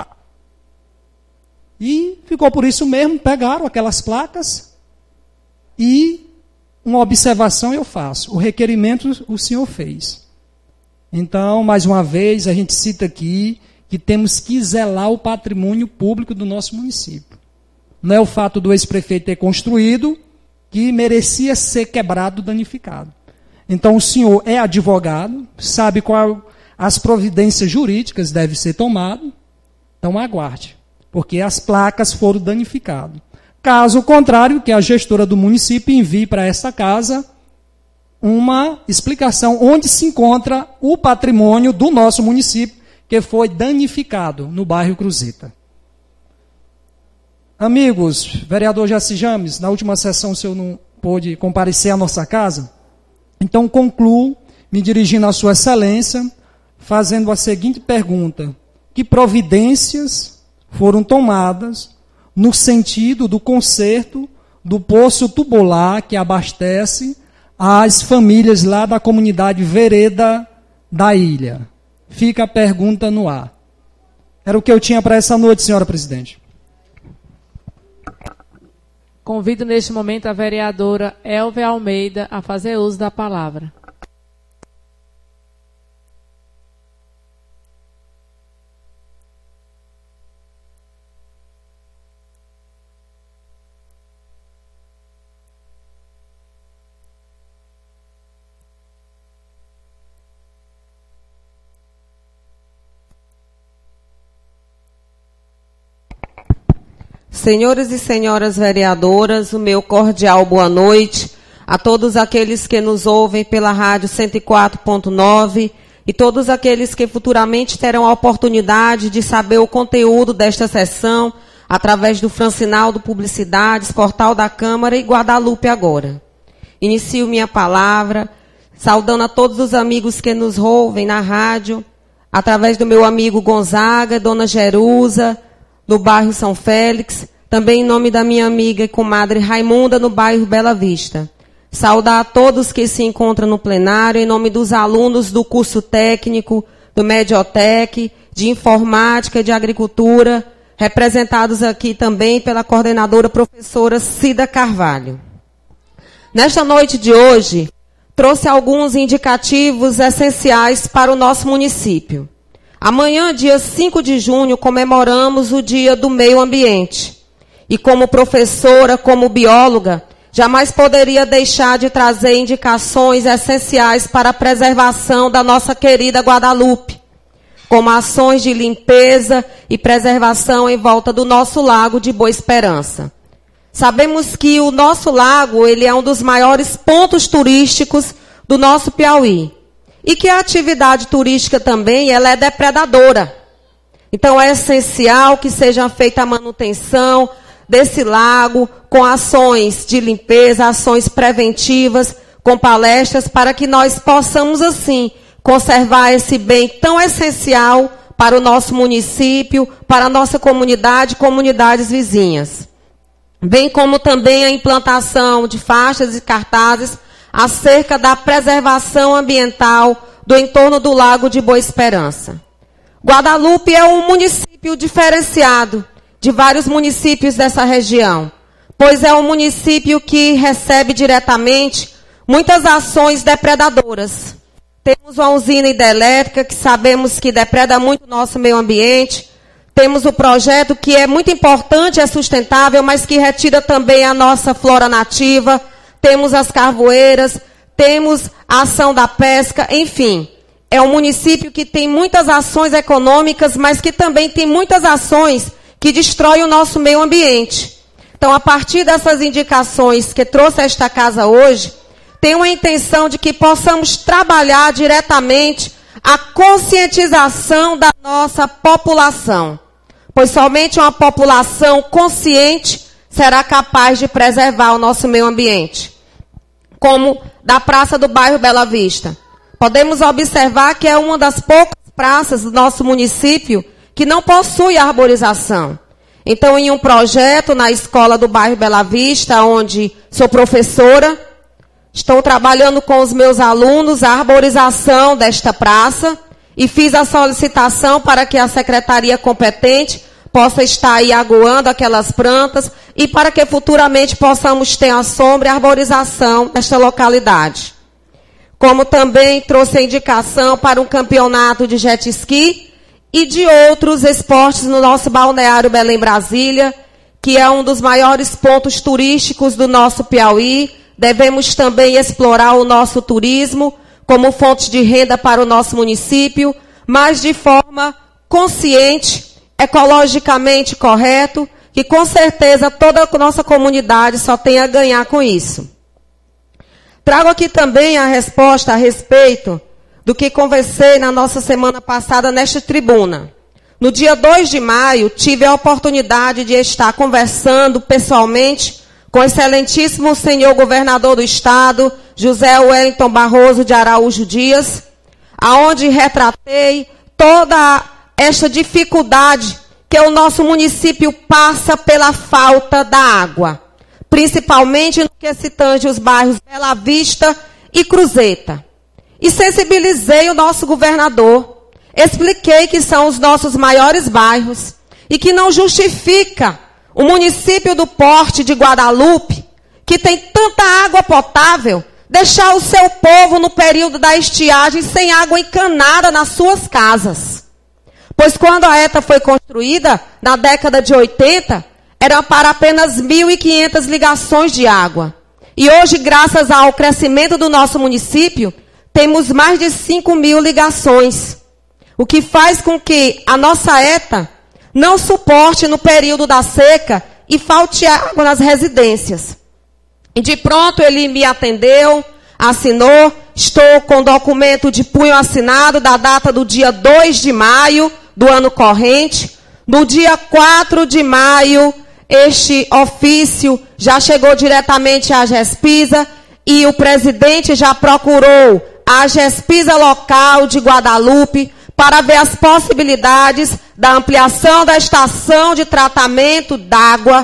E ficou por isso mesmo, pegaram aquelas placas e uma observação eu faço. O requerimento o senhor fez. Então, mais uma vez, a gente cita aqui que temos que zelar o patrimônio público do nosso município. Não é o fato do ex-prefeito ter construído que merecia ser quebrado, danificado. Então, o senhor é advogado, sabe quais as providências jurídicas devem ser tomadas, então aguarde. Porque as placas foram danificadas. Caso contrário, que a gestora do município envie para essa casa uma explicação onde se encontra o patrimônio do nosso município que foi danificado no bairro Cruzita. Amigos, vereador Jaci James, na última sessão o senhor não pôde comparecer à nossa casa, então concluo me dirigindo à Sua Excelência, fazendo a seguinte pergunta: que providências foram tomadas no sentido do conserto do poço tubular que abastece as famílias lá da comunidade Vereda da Ilha? Fica a pergunta no ar. Era o que eu tinha para essa noite, senhora presidente. Convido neste momento a vereadora Elvia Almeida a fazer uso da palavra. Senhores e senhoras vereadoras, o meu cordial boa noite a todos aqueles que nos ouvem pela rádio 104.9 e todos aqueles que futuramente terão a oportunidade de saber o conteúdo desta sessão através do Francinaldo Publicidades, Portal da Câmara e Guadalupe Agora. Inicio minha palavra saudando a todos os amigos que nos ouvem na rádio, através do meu amigo Gonzaga, Dona Jerusa, no bairro São Félix, também em nome da minha amiga e comadre Raimunda, no bairro Bela Vista. Saudar a todos que se encontram no plenário, em nome dos alunos do curso técnico, do Mediotec, de Informática e de Agricultura, representados aqui também pela coordenadora professora Cida Carvalho. Nesta noite de hoje, trouxe alguns indicativos essenciais para o nosso município. Amanhã, dia 5 de junho, comemoramos o Dia do Meio Ambiente. E como professora, como bióloga, jamais poderia deixar de trazer indicações essenciais para a preservação da nossa querida Guadalupe, como ações de limpeza e preservação em volta do nosso lago de Boa Esperança. Sabemos que o nosso lago ele é um dos maiores pontos turísticos do nosso Piauí. E que a atividade turística também ela é depredadora. Então é essencial que seja feita a manutenção desse lago com ações de limpeza, ações preventivas, com palestras, para que nós possamos, assim, conservar esse bem tão essencial para o nosso município, para a nossa comunidade, comunidades vizinhas. Bem como também a implantação de faixas e cartazes acerca da preservação ambiental do entorno do Lago de Boa Esperança. Guadalupe é um município diferenciado de vários municípios dessa região, pois é um município que recebe diretamente muitas ações depredadoras. Temos uma usina hidrelétrica que sabemos que depreda muito o nosso meio ambiente. Temos o projeto que é muito importante, é sustentável, mas que retira também a nossa flora nativa. Temos as carvoeiras, temos a ação da pesca, enfim. É um município que tem muitas ações econômicas, mas que também tem muitas ações que destroem o nosso meio ambiente. Então, a partir dessas indicações que trouxe esta casa hoje, tenho a intenção de que possamos trabalhar diretamente a conscientização da nossa população. Pois somente uma população consciente será capaz de preservar o nosso meio ambiente. Como da Praça do Bairro Bela Vista. Podemos observar que é uma das poucas praças do nosso município que não possui arborização. Então, em um projeto na escola do bairro Bela Vista, onde sou professora, estou trabalhando com os meus alunos a arborização desta praça e fiz a solicitação para que a secretaria competente possa estar aí aguando aquelas plantas e para que futuramente possamos ter a sombra e a arborização desta localidade. Como também trouxe a indicação para um campeonato de jet ski e de outros esportes no nosso balneário Belém Brasília, que é um dos maiores pontos turísticos do nosso Piauí. Devemos também explorar o nosso turismo como fonte de renda para o nosso município, mas de forma consciente, ecologicamente correto, que com certeza toda a nossa comunidade só tem a ganhar com isso. Trago aqui também a resposta a respeito do que conversei na nossa semana passada nesta tribuna. No dia 2 de maio, tive a oportunidade de estar conversando pessoalmente com o excelentíssimo senhor governador do estado, José Wellington Barroso de Araújo Dias, aonde retratei toda esta dificuldade que o nosso município passa pela falta da água, principalmente no que se tange os bairros Bela Vista e Cruzeta. E sensibilizei o nosso governador, expliquei que são os nossos maiores bairros e que não justifica um município do porte de Guadalupe, que tem tanta água potável, deixar o seu povo no período da estiagem sem água encanada nas suas casas? Pois quando a ETA foi construída, na década de 80, era para apenas 1.500 ligações de água. E hoje, graças ao crescimento do nosso município, temos mais de 5.000 ligações. O que faz com que a nossa ETA não suporte no período da seca e falte água nas residências. E de pronto ele me atendeu, assinou, estou com documento de punho assinado da data do dia 2 de maio do ano corrente. No dia 4 de maio, este ofício já chegou diretamente à GESPISA e o presidente já procurou a GESPISA local de Guadalupe para ver as possibilidades da ampliação da estação de tratamento d'água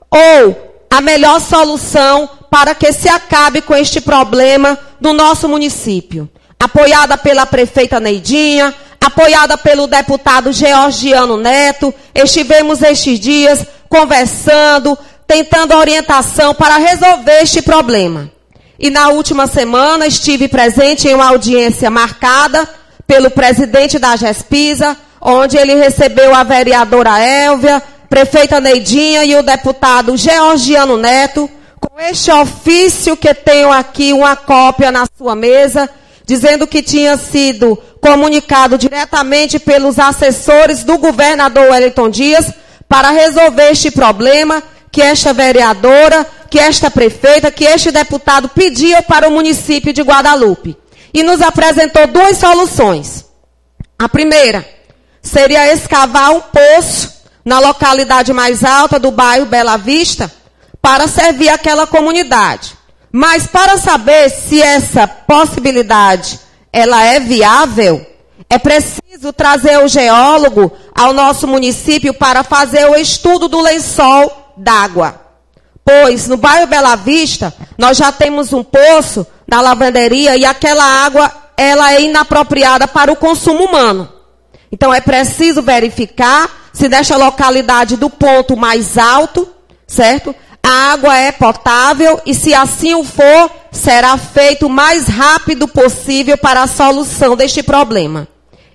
ou a melhor solução para que se acabe com este problema no nosso município. Apoiada pela prefeita Neidinha, apoiada pelo deputado Georgiano Neto, estivemos estes dias conversando, tentando orientação para resolver este problema. E na última semana estive presente em uma audiência marcada pelo presidente da GESPISA, onde ele recebeu a vereadora Elvia, prefeita Neidinha e o deputado Georgiano Neto, com este ofício que tenho aqui, uma cópia na sua mesa, dizendo que tinha sido comunicado diretamente pelos assessores do governador Wellington Dias para resolver este problema que esta vereadora, que esta prefeita, que este deputado pediu para o município de Guadalupe. E nos apresentou duas soluções. A primeira seria escavar um poço na localidade mais alta do bairro Bela Vista para servir aquela comunidade. Mas para saber se essa possibilidade ela é viável, é preciso trazer o geólogo ao nosso município para fazer o estudo do lençol d'água. Pois no bairro Bela Vista nós já temos um poço da lavanderia e aquela água ela é inapropriada para o consumo humano. Então é preciso verificar se nesta localidade do ponto mais alto, certo? A água é potável e se assim o for, será feito o mais rápido possível para a solução deste problema.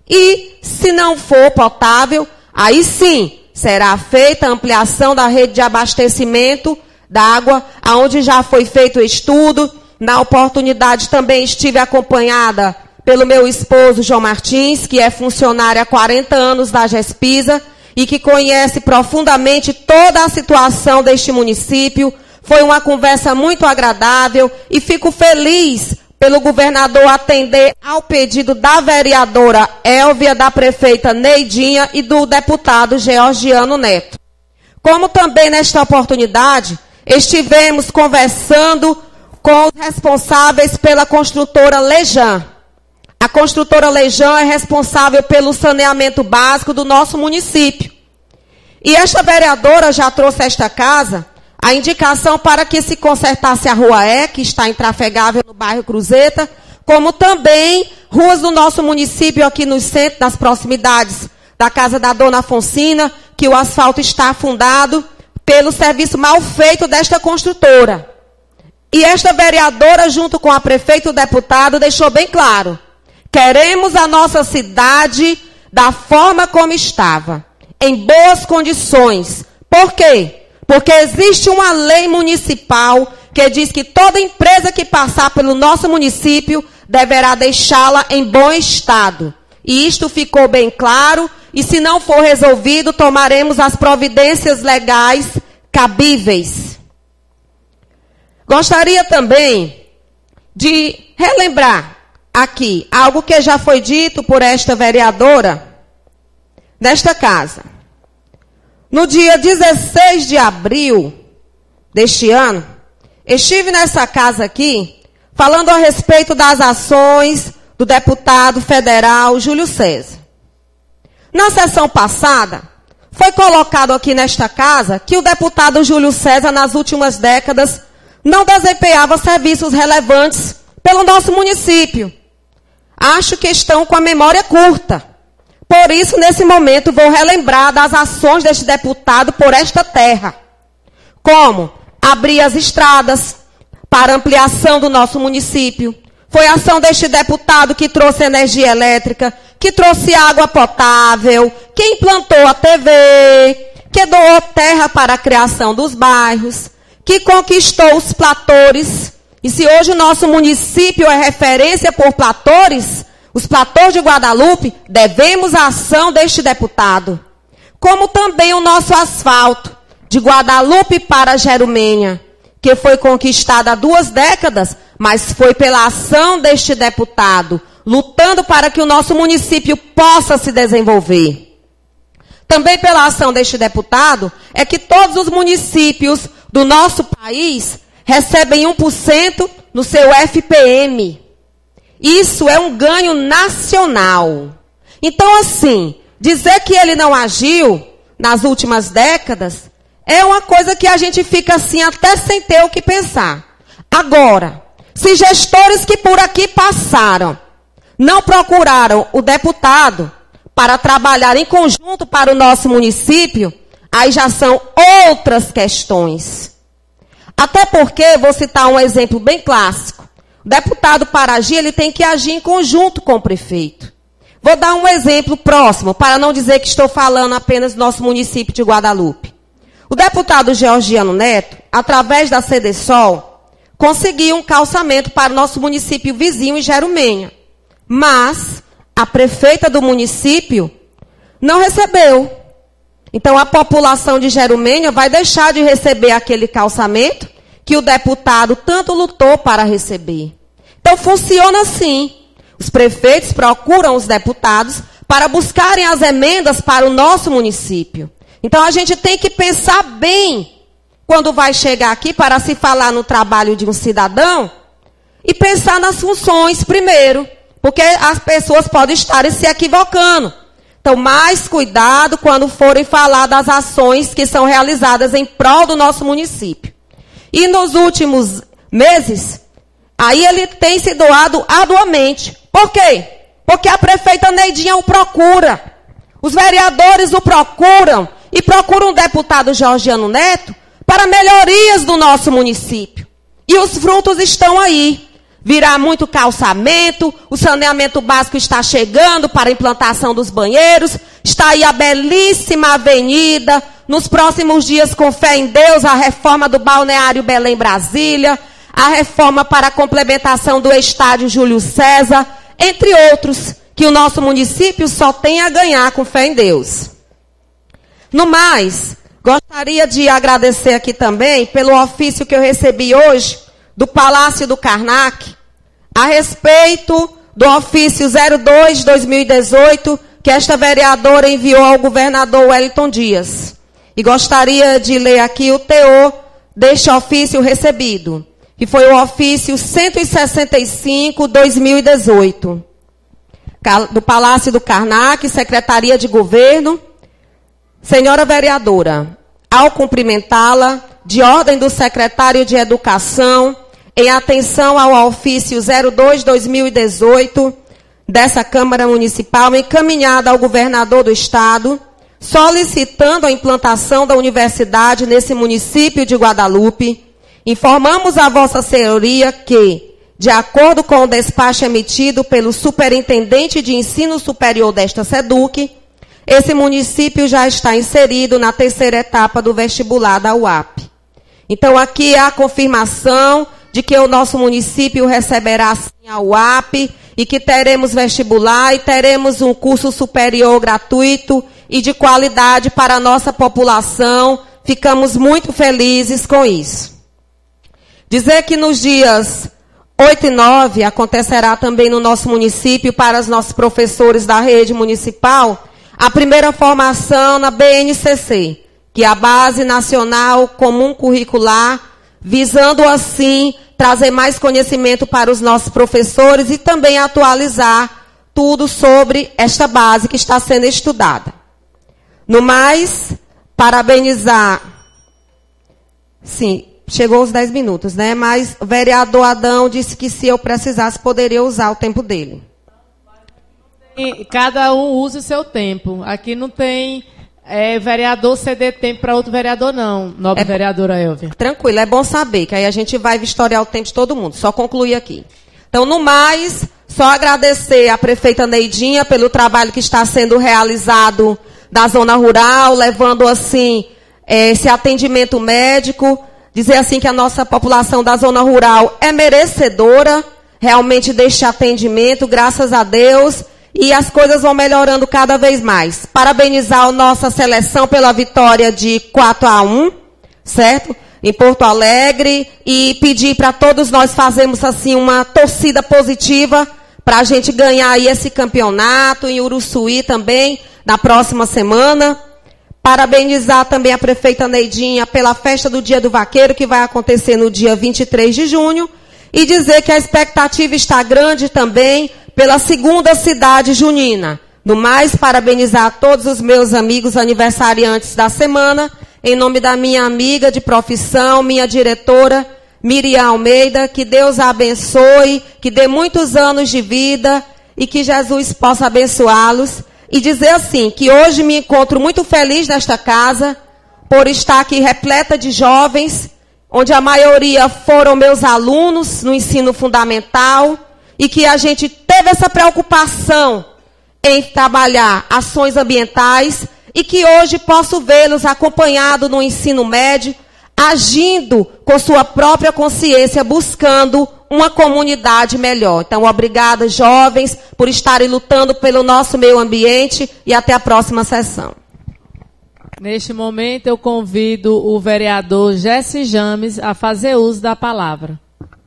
E se não for potável, aí sim será feita a ampliação da rede de abastecimento da água, aonde já foi feito o estudo. Na oportunidade também estive acompanhada pelo meu esposo João Martins, que é funcionário há 40 anos da GESPISA e que conhece profundamente toda a situação deste município. Foi uma conversa muito agradável e fico feliz pelo governador atender ao pedido da vereadora Elvia, da prefeita Neidinha e do deputado Georgiano Neto. Como também nesta oportunidade estivemos conversando com os responsáveis pela construtora Lejan. A construtora Lejan é responsável pelo saneamento básico do nosso município. E esta vereadora já trouxe a esta casa a indicação para que se consertasse a Rua E, que está intrafegável no bairro Cruzeta, como também ruas do nosso município aqui no centro, nas proximidades da casa da Dona Afonsina, que o asfalto está afundado pelo serviço mal feito desta construtora. E esta vereadora, junto com a prefeita e o deputado, deixou bem claro: queremos a nossa cidade da forma como estava, em boas condições. Por quê? Porque existe uma lei municipal que diz que toda empresa que passar pelo nosso município deverá deixá-la em bom estado. E isto ficou bem claro, e se não for resolvido, tomaremos as providências legais cabíveis. Gostaria também de relembrar aqui algo que já foi dito por esta vereadora nesta casa. No dia 16 de abril deste ano, estive nessa casa aqui falando a respeito das ações do deputado federal Júlio César. Na sessão passada, foi colocado aqui nesta casa que o deputado Júlio César, nas últimas décadas, não desempenhava serviços relevantes pelo nosso município. Acho que estão com a memória curta. Por isso, nesse momento, vou relembrar das ações deste deputado por esta terra. Como? Abrir as estradas para ampliação do nosso município. Foi a ação deste deputado que trouxe energia elétrica, que trouxe água potável, que implantou a TV, que doou terra para a criação dos bairros, que conquistou os platores. E se hoje o nosso município é referência por platores, os platores de Guadalupe, devemos a ação deste deputado. Como também o nosso asfalto, de Guadalupe para Jerumênia, que foi conquistado há 2 décadas, mas foi pela ação deste deputado, lutando para que o nosso município possa se desenvolver. Também pela ação deste deputado, é que todos os municípios do nosso país recebem 1% no seu FPM. Isso é um ganho nacional. Então, assim, dizer que ele não agiu nas últimas décadas é uma coisa que a gente fica assim até sem ter o que pensar. Agora, se gestores que por aqui passaram não procuraram o deputado para trabalhar em conjunto para o nosso município, aí já são outras questões. Até porque, vou citar um exemplo bem clássico. O deputado para agir, ele tem que agir em conjunto com o prefeito. Vou dar um exemplo próximo, para não dizer que estou falando apenas do nosso município de Guadalupe. O deputado Georgiano Neto, através da CDSOL, conseguiu um calçamento para o nosso município vizinho em Jerumênia. Mas a prefeita do município não recebeu. Então a população de Jerumênia vai deixar de receber aquele calçamento que o deputado tanto lutou para receber. Então funciona assim. Os prefeitos procuram os deputados para buscarem as emendas para o nosso município. Então a gente tem que pensar bem quando vai chegar aqui para se falar no trabalho de um cidadão e pensar nas funções primeiro, porque as pessoas podem estar se equivocando. Então, mais cuidado quando forem falar das ações que são realizadas em prol do nosso município. E nos últimos meses, aí ele tem se doado arduamente. Por quê? Porque a prefeita Neidinha o procura. Os vereadores o procuram e procuram o deputado Georgiano Neto para melhorias do nosso município. E os frutos estão aí. Virá muito calçamento, o saneamento básico está chegando para a implantação dos banheiros, está aí a belíssima avenida, nos próximos dias, com fé em Deus, a reforma do balneário Belém Brasília, a reforma para a complementação do estádio Júlio César, entre outros, que o nosso município só tem a ganhar com fé em Deus. No mais, gostaria de agradecer aqui também pelo ofício que eu recebi hoje, do Palácio do Karnak, a respeito do ofício 02/2018, que esta vereadora enviou ao governador Wellington Dias. E gostaria de ler aqui o teor deste ofício recebido, que foi o ofício 165/2018, do Palácio do Karnak, Secretaria de Governo. Senhora vereadora, ao cumprimentá-la, de ordem do secretário de Educação, em atenção ao ofício 02/2018 dessa Câmara Municipal, encaminhada ao governador do Estado, solicitando a implantação da universidade nesse município de Guadalupe, informamos a Vossa Senhoria que, de acordo com o despacho emitido pelo Superintendente de Ensino Superior desta SEDUC, esse município já está inserido na 3ª etapa do vestibular da UAP. Então, aqui é a confirmação de que o nosso município receberá sim a UAP e que teremos vestibular e teremos um curso superior gratuito e de qualidade para a nossa população. Ficamos muito felizes com isso. Dizer que nos dias 8 e 9 acontecerá também no nosso município, para os nossos professores da rede municipal, a primeira formação na BNCC, que é a Base Nacional Comum Curricular, visando assim trazer mais conhecimento para os nossos professores e também atualizar tudo sobre esta base que está sendo estudada. No mais, parabenizar. Sim, chegou os 10 minutos, né? Mas o vereador Adão disse que se eu precisasse, poderia usar o tempo dele. Cada um usa o seu tempo. Aqui não tem vereador ceder tempo para outro vereador, não, nobre vereadora Elvia. Tranquilo, é bom saber, que aí a gente vai vistoriar o tempo de todo mundo. Só concluir aqui. Então, no mais, só agradecer à prefeita Neidinha pelo trabalho que está sendo realizado da zona rural, levando, assim, esse atendimento médico. Dizer, assim, que a nossa população da zona rural é merecedora, realmente, deste atendimento, graças a Deus. E as coisas vão melhorando cada vez mais. Parabenizar a nossa seleção pela vitória de 4-1, certo? Em Porto Alegre. E pedir para todos nós fazermos assim uma torcida positiva para a gente ganhar aí esse campeonato em Uruçuí também, na próxima semana. Parabenizar também a prefeita Neidinha pela festa do Dia do Vaqueiro, que vai acontecer no dia 23 de junho. E dizer que a expectativa está grande também pela segunda cidade junina. No mais, parabenizar a todos os meus amigos aniversariantes da semana, em nome da minha amiga de profissão, minha diretora, Miriam Almeida, que Deus a abençoe, que dê muitos anos de vida e que Jesus possa abençoá-los. E dizer assim, que hoje me encontro muito feliz nesta casa, por estar aqui repleta de jovens, onde a maioria foram meus alunos no ensino fundamental, e que a gente teve essa preocupação em trabalhar ações ambientais, e que hoje posso vê-los acompanhados no ensino médio, agindo com sua própria consciência, buscando uma comunidade melhor. Então, obrigada, jovens, por estarem lutando pelo nosso meio ambiente, e até a próxima sessão. Neste momento, eu convido o vereador Jesse James a fazer uso da palavra.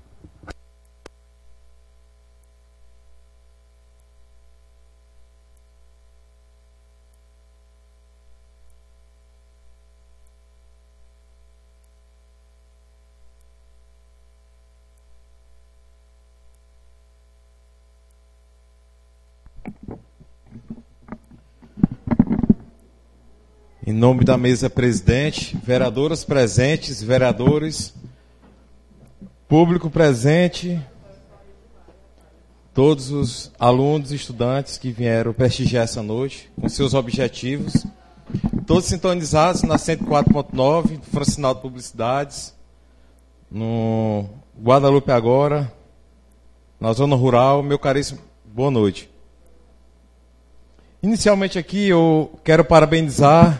Em nome da mesa presidente, vereadoras presentes, vereadores, público presente, todos os alunos e estudantes que vieram prestigiar essa noite, com seus objetivos, todos sintonizados na 104.9, Francinal de Publicidades, no Guadalupe Agora, na zona rural. Meu caríssimo, boa noite. Inicialmente aqui eu quero parabenizar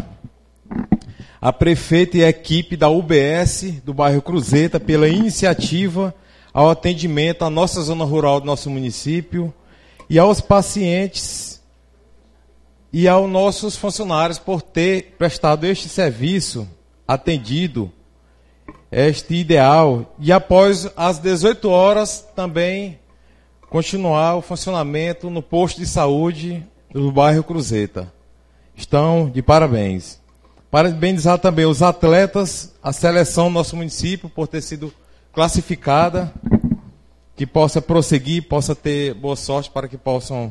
a prefeita e a equipe da UBS do bairro Cruzeta pela iniciativa ao atendimento à nossa zona rural do nosso município e aos pacientes e aos nossos funcionários por ter prestado este serviço, atendido este ideal, e após as 18 horas também continuar o funcionamento no posto de saúde do bairro Cruzeta. Estão de parabéns. Parabenizar também os atletas, a seleção do nosso município por ter sido classificada, que possa prosseguir, possa ter boa sorte para que possam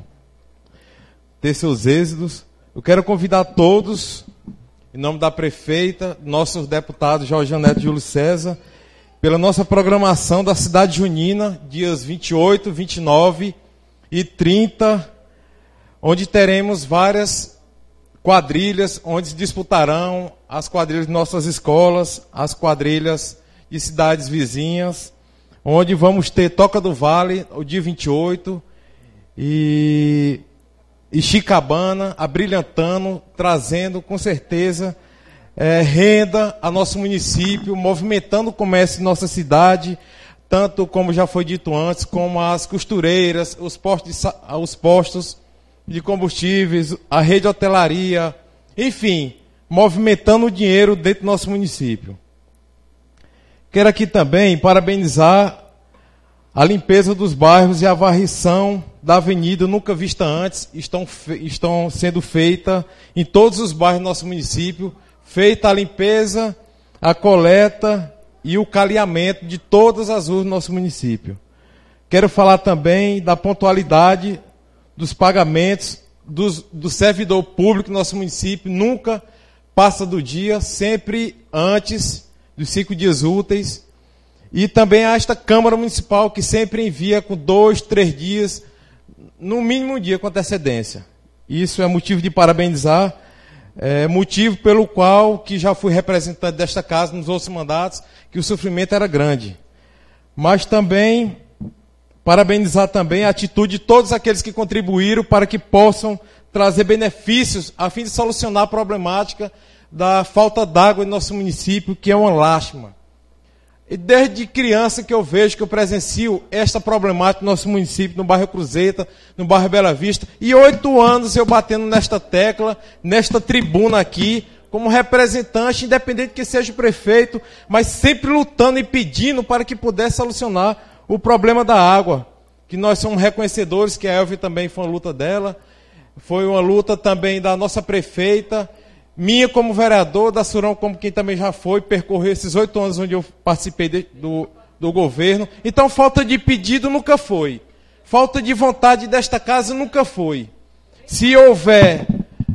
ter seus êxitos. Eu quero convidar todos, em nome da prefeita, nossos deputados Jorge Neto e Júlio César, pela nossa programação da cidade junina, dias 28, 29 e 30, onde teremos várias quadrilhas, onde se disputarão as quadrilhas de nossas escolas, as quadrilhas de cidades vizinhas, onde vamos ter Toca do Vale, o dia 28, e Chicabana, abrilhantando, trazendo com certeza renda a nosso município, movimentando o comércio de nossa cidade, tanto como já foi dito antes, como as costureiras, os postos de combustíveis, a rede de hotelaria, enfim, movimentando o dinheiro dentro do nosso município. Quero aqui também parabenizar a limpeza dos bairros e a varrição da avenida, nunca vista antes, estão sendo feitas em todos os bairros do nosso município, feita a limpeza, a coleta e o caleamento de todas as ruas do nosso município. Quero falar também da pontualidade dos pagamentos do servidor público do nosso município, nunca passa do dia, sempre antes dos 5 dias úteis. E também a esta Câmara Municipal, que sempre envia com 2, 3 dias, no mínimo um dia com antecedência. Isso é motivo de parabenizar motivo pelo qual, que já fui representante desta casa nos outros mandatos, que o sofrimento era grande. Mas também, parabenizar também a atitude de todos aqueles que contribuíram para que possam trazer benefícios a fim de solucionar a problemática da falta d'água em nosso município, que é uma lástima. E desde criança que eu vejo, que eu presencio esta problemática no nosso município, no bairro Cruzeta, no bairro Bela Vista, e 8 anos eu batendo nesta tecla, nesta tribuna aqui, como representante, independente que seja o prefeito, mas sempre lutando e pedindo para que pudesse solucionar o problema da água, que nós somos reconhecedores, que a Elvia também foi uma luta dela, foi uma luta também da nossa prefeita, minha como vereador, da Surão como quem também já foi, percorreu esses 8 anos onde eu participei do governo. Então, falta de pedido nunca foi. Falta de vontade desta casa nunca foi. Se houver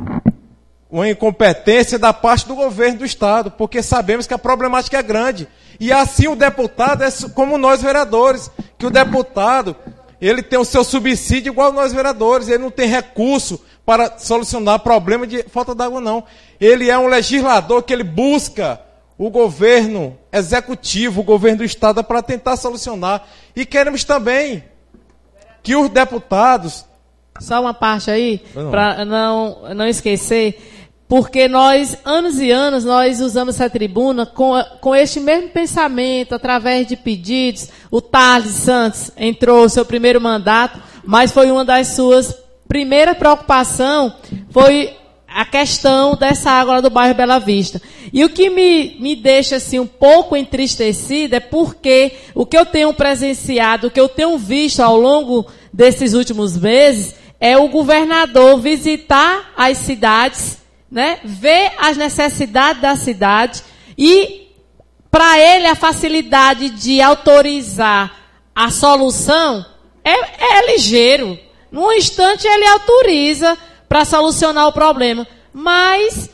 uma incompetência da parte do governo do Estado, porque sabemos que a problemática é grande. E assim o deputado é como nós vereadores, que o deputado, ele tem o seu subsídio igual nós vereadores, ele não tem recurso para solucionar problema de falta d'água, não. Ele é um legislador que ele busca o governo executivo, o governo do Estado, para tentar solucionar. E queremos também que os deputados... Só uma parte aí, para não esquecer, porque nós, anos e anos, nós usamos essa tribuna com este mesmo pensamento, através de pedidos. O Thales Santos entrou no seu primeiro mandato, mas foi uma das suas primeiras preocupações, foi a questão dessa água lá do bairro Bela Vista. E o que me deixa assim, um pouco entristecida é porque o que eu tenho presenciado, o que eu tenho visto ao longo desses últimos meses, é o governador visitar as cidades, né, ver as necessidades da cidade e, para ele, a facilidade de autorizar a solução é ligeiro. Num instante, ele autoriza para solucionar o problema. Mas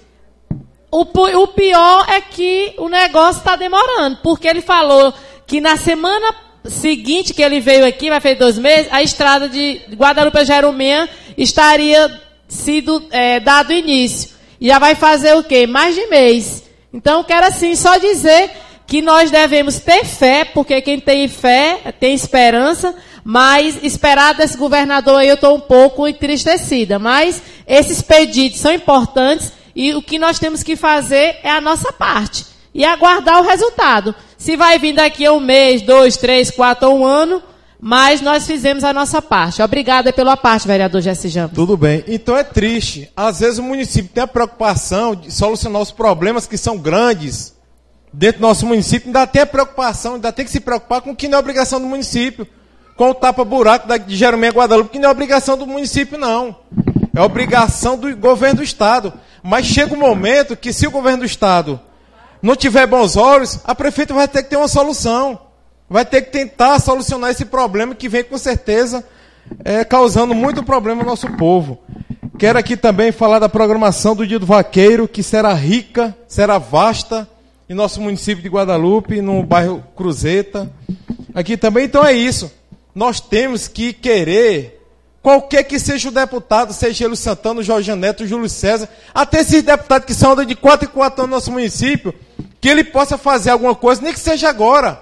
o pior é que o negócio está demorando, porque ele falou que na semana seguinte que ele veio aqui, vai fazer 2 meses, a estrada de Guadalupe a Jerumenha estaria sido dado início. E já vai fazer o quê? Mais de mês. Então, eu quero assim só dizer que nós devemos ter fé, porque quem tem fé tem esperança, mas esperar desse governador aí eu estou um pouco entristecida. Mas esses pedidos são importantes e o que nós temos que fazer é a nossa parte e aguardar o resultado. Se vai vir daqui a 1 mês, 2, 3, 4 ou 1 ano, mas nós fizemos a nossa parte. Obrigada pela parte, vereador Jesse Jambos. Tudo bem. Então é triste. Às vezes o município tem a preocupação de solucionar os problemas que são grandes dentro do nosso município. Ainda tem a preocupação, ainda tem que se preocupar com o que não é obrigação do município. Com o tapa-buraco de Jerumenha Guadalupe, que não é obrigação do município, não. É obrigação do governo do Estado. Mas chega um momento que, se o governo do Estado não tiver bons olhos, a prefeita vai ter que ter uma solução. Vai ter que tentar solucionar esse problema que vem, com certeza, causando muito problema ao nosso povo. Quero aqui também falar da programação do Dia do Vaqueiro, que será rica, será vasta, em nosso município de Guadalupe, no bairro Cruzeta. Aqui também, então é isso. Nós temos que querer, qualquer que seja o deputado, seja ele o Santana, o Jorge Neto, o Júlio César, até esses deputados que são de 4 em 4 anos no nosso município, que ele possa fazer alguma coisa, nem que seja agora.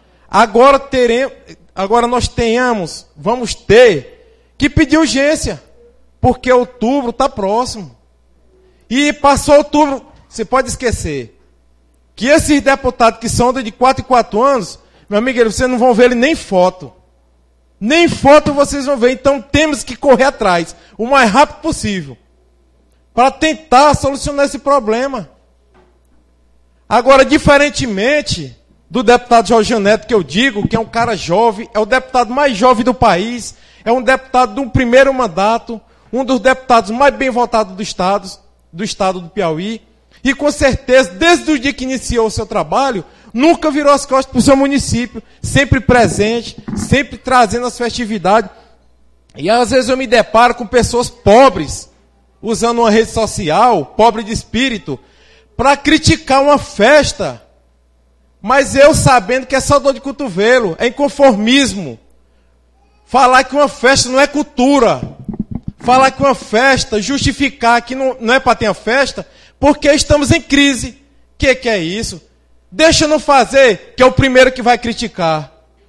Agora nós vamos ter que pedir urgência, porque outubro está próximo. E passou outubro, você pode esquecer, que esses deputados que são de 4 em 4 anos, meu amigo, vocês não vão ver ele nem foto. Nem foto vocês vão ver. Então temos que correr atrás, o mais rápido possível, para tentar solucionar esse problema. Agora, diferentemente do deputado Jorge Neto, que eu digo, que é um cara jovem, é o deputado mais jovem do país, é um deputado de um primeiro mandato, um dos deputados mais bem votados do estado do Piauí, e com certeza, desde o dia que iniciou o seu trabalho, nunca virou as costas para o seu município, sempre presente, sempre trazendo as festividades. E às vezes eu me deparo com pessoas pobres, usando uma rede social, pobre de espírito, para criticar uma festa. Mas eu sabendo que é só dor de cotovelo, é inconformismo. Falar que uma festa não é cultura. falar que uma festa, justificar que não é para ter uma festa, porque estamos em crise. Que é isso? Deixa não fazer, que é o primeiro que vai criticar.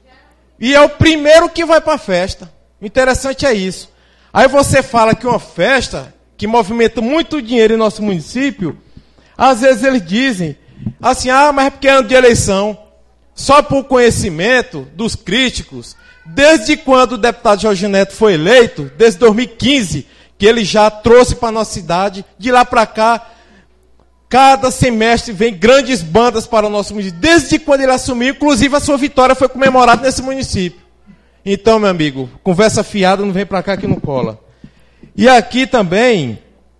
E é o primeiro que vai para a festa. O interessante é isso. Aí você fala que uma festa, que movimenta muito dinheiro em nosso município, às vezes eles dizem assim, mas é porque é ano de eleição. Só por conhecimento dos críticos, desde quando o deputado Jorge Neto foi eleito, desde 2015, que ele já trouxe para a nossa cidade, de lá para cá, cada semestre vem grandes bandas para o nosso município. Desde quando ele assumiu, inclusive a sua vitória foi comemorada nesse município. Então, meu amigo, conversa fiada, não vem para cá que não cola. E aqui também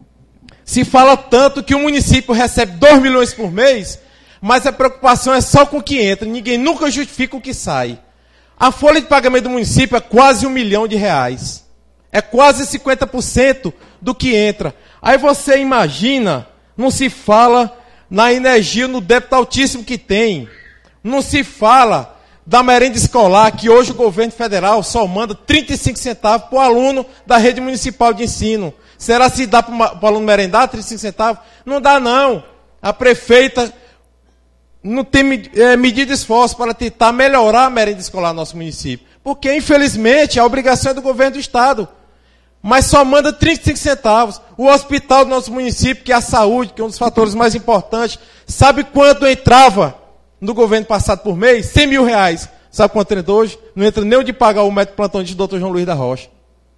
se fala tanto que o município recebe 2 milhões por mês, mas a preocupação é só com o que entra. Ninguém nunca justifica o que sai. A folha de pagamento do município é quase R$1 milhão. É quase 50% do que entra. Aí você imagina, não se fala na energia, no débito altíssimo que tem. Não se fala da merenda escolar, que hoje o governo federal só manda 35 centavos para o aluno da rede municipal de ensino. Será se dá para o aluno merendar 35 centavos? Não dá, não. A prefeita não tem medido esforço para tentar melhorar a merenda escolar no nosso município. Porque, infelizmente, a obrigação é do governo do Estado. Mas só manda 35 centavos. O hospital do nosso município, que é a saúde, que é um dos fatores mais importantes, sabe quanto entrava no governo passado por mês? R$100 mil. Sabe quanto entra hoje? Não entra nem o de pagar o médico plantonista do Dr. João Luiz da Rocha.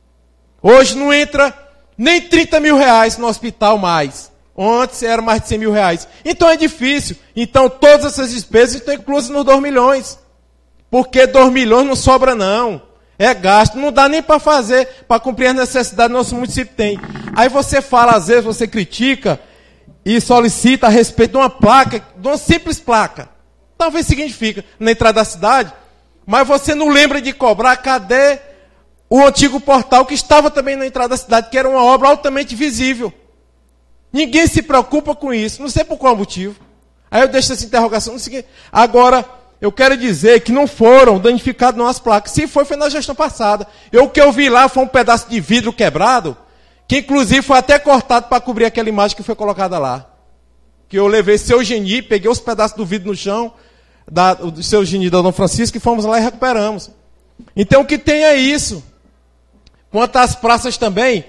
Hoje não entra nem R$30 mil no hospital mais. Antes era mais de R$100 mil. Então é difícil. Então todas essas despesas estão inclusas nos 2 milhões. Porque 2 milhões não sobra não. É gasto. Não dá nem para fazer, para cumprir as necessidades que nosso município tem. Aí você fala, às vezes você critica e solicita a respeito de uma placa, de uma simples placa. Talvez significa na entrada da cidade, mas você não lembra de cobrar. Cadê o antigo portal que estava também na entrada da cidade, que era uma obra altamente visível? Ninguém se preocupa com isso, não sei por qual motivo. Aí eu deixo essa interrogação no seguinte. Agora, eu quero dizer que não foram danificadas as placas. Se foi na gestão passada. O que eu vi lá foi um pedaço de vidro quebrado, que inclusive foi até cortado para cobrir aquela imagem que foi colocada lá. Que eu levei seu Geni, peguei os pedaços do vidro no chão, do seu Geni da Dom Francisco, e fomos lá e recuperamos. Então o que tem é isso. Quanto às praças também,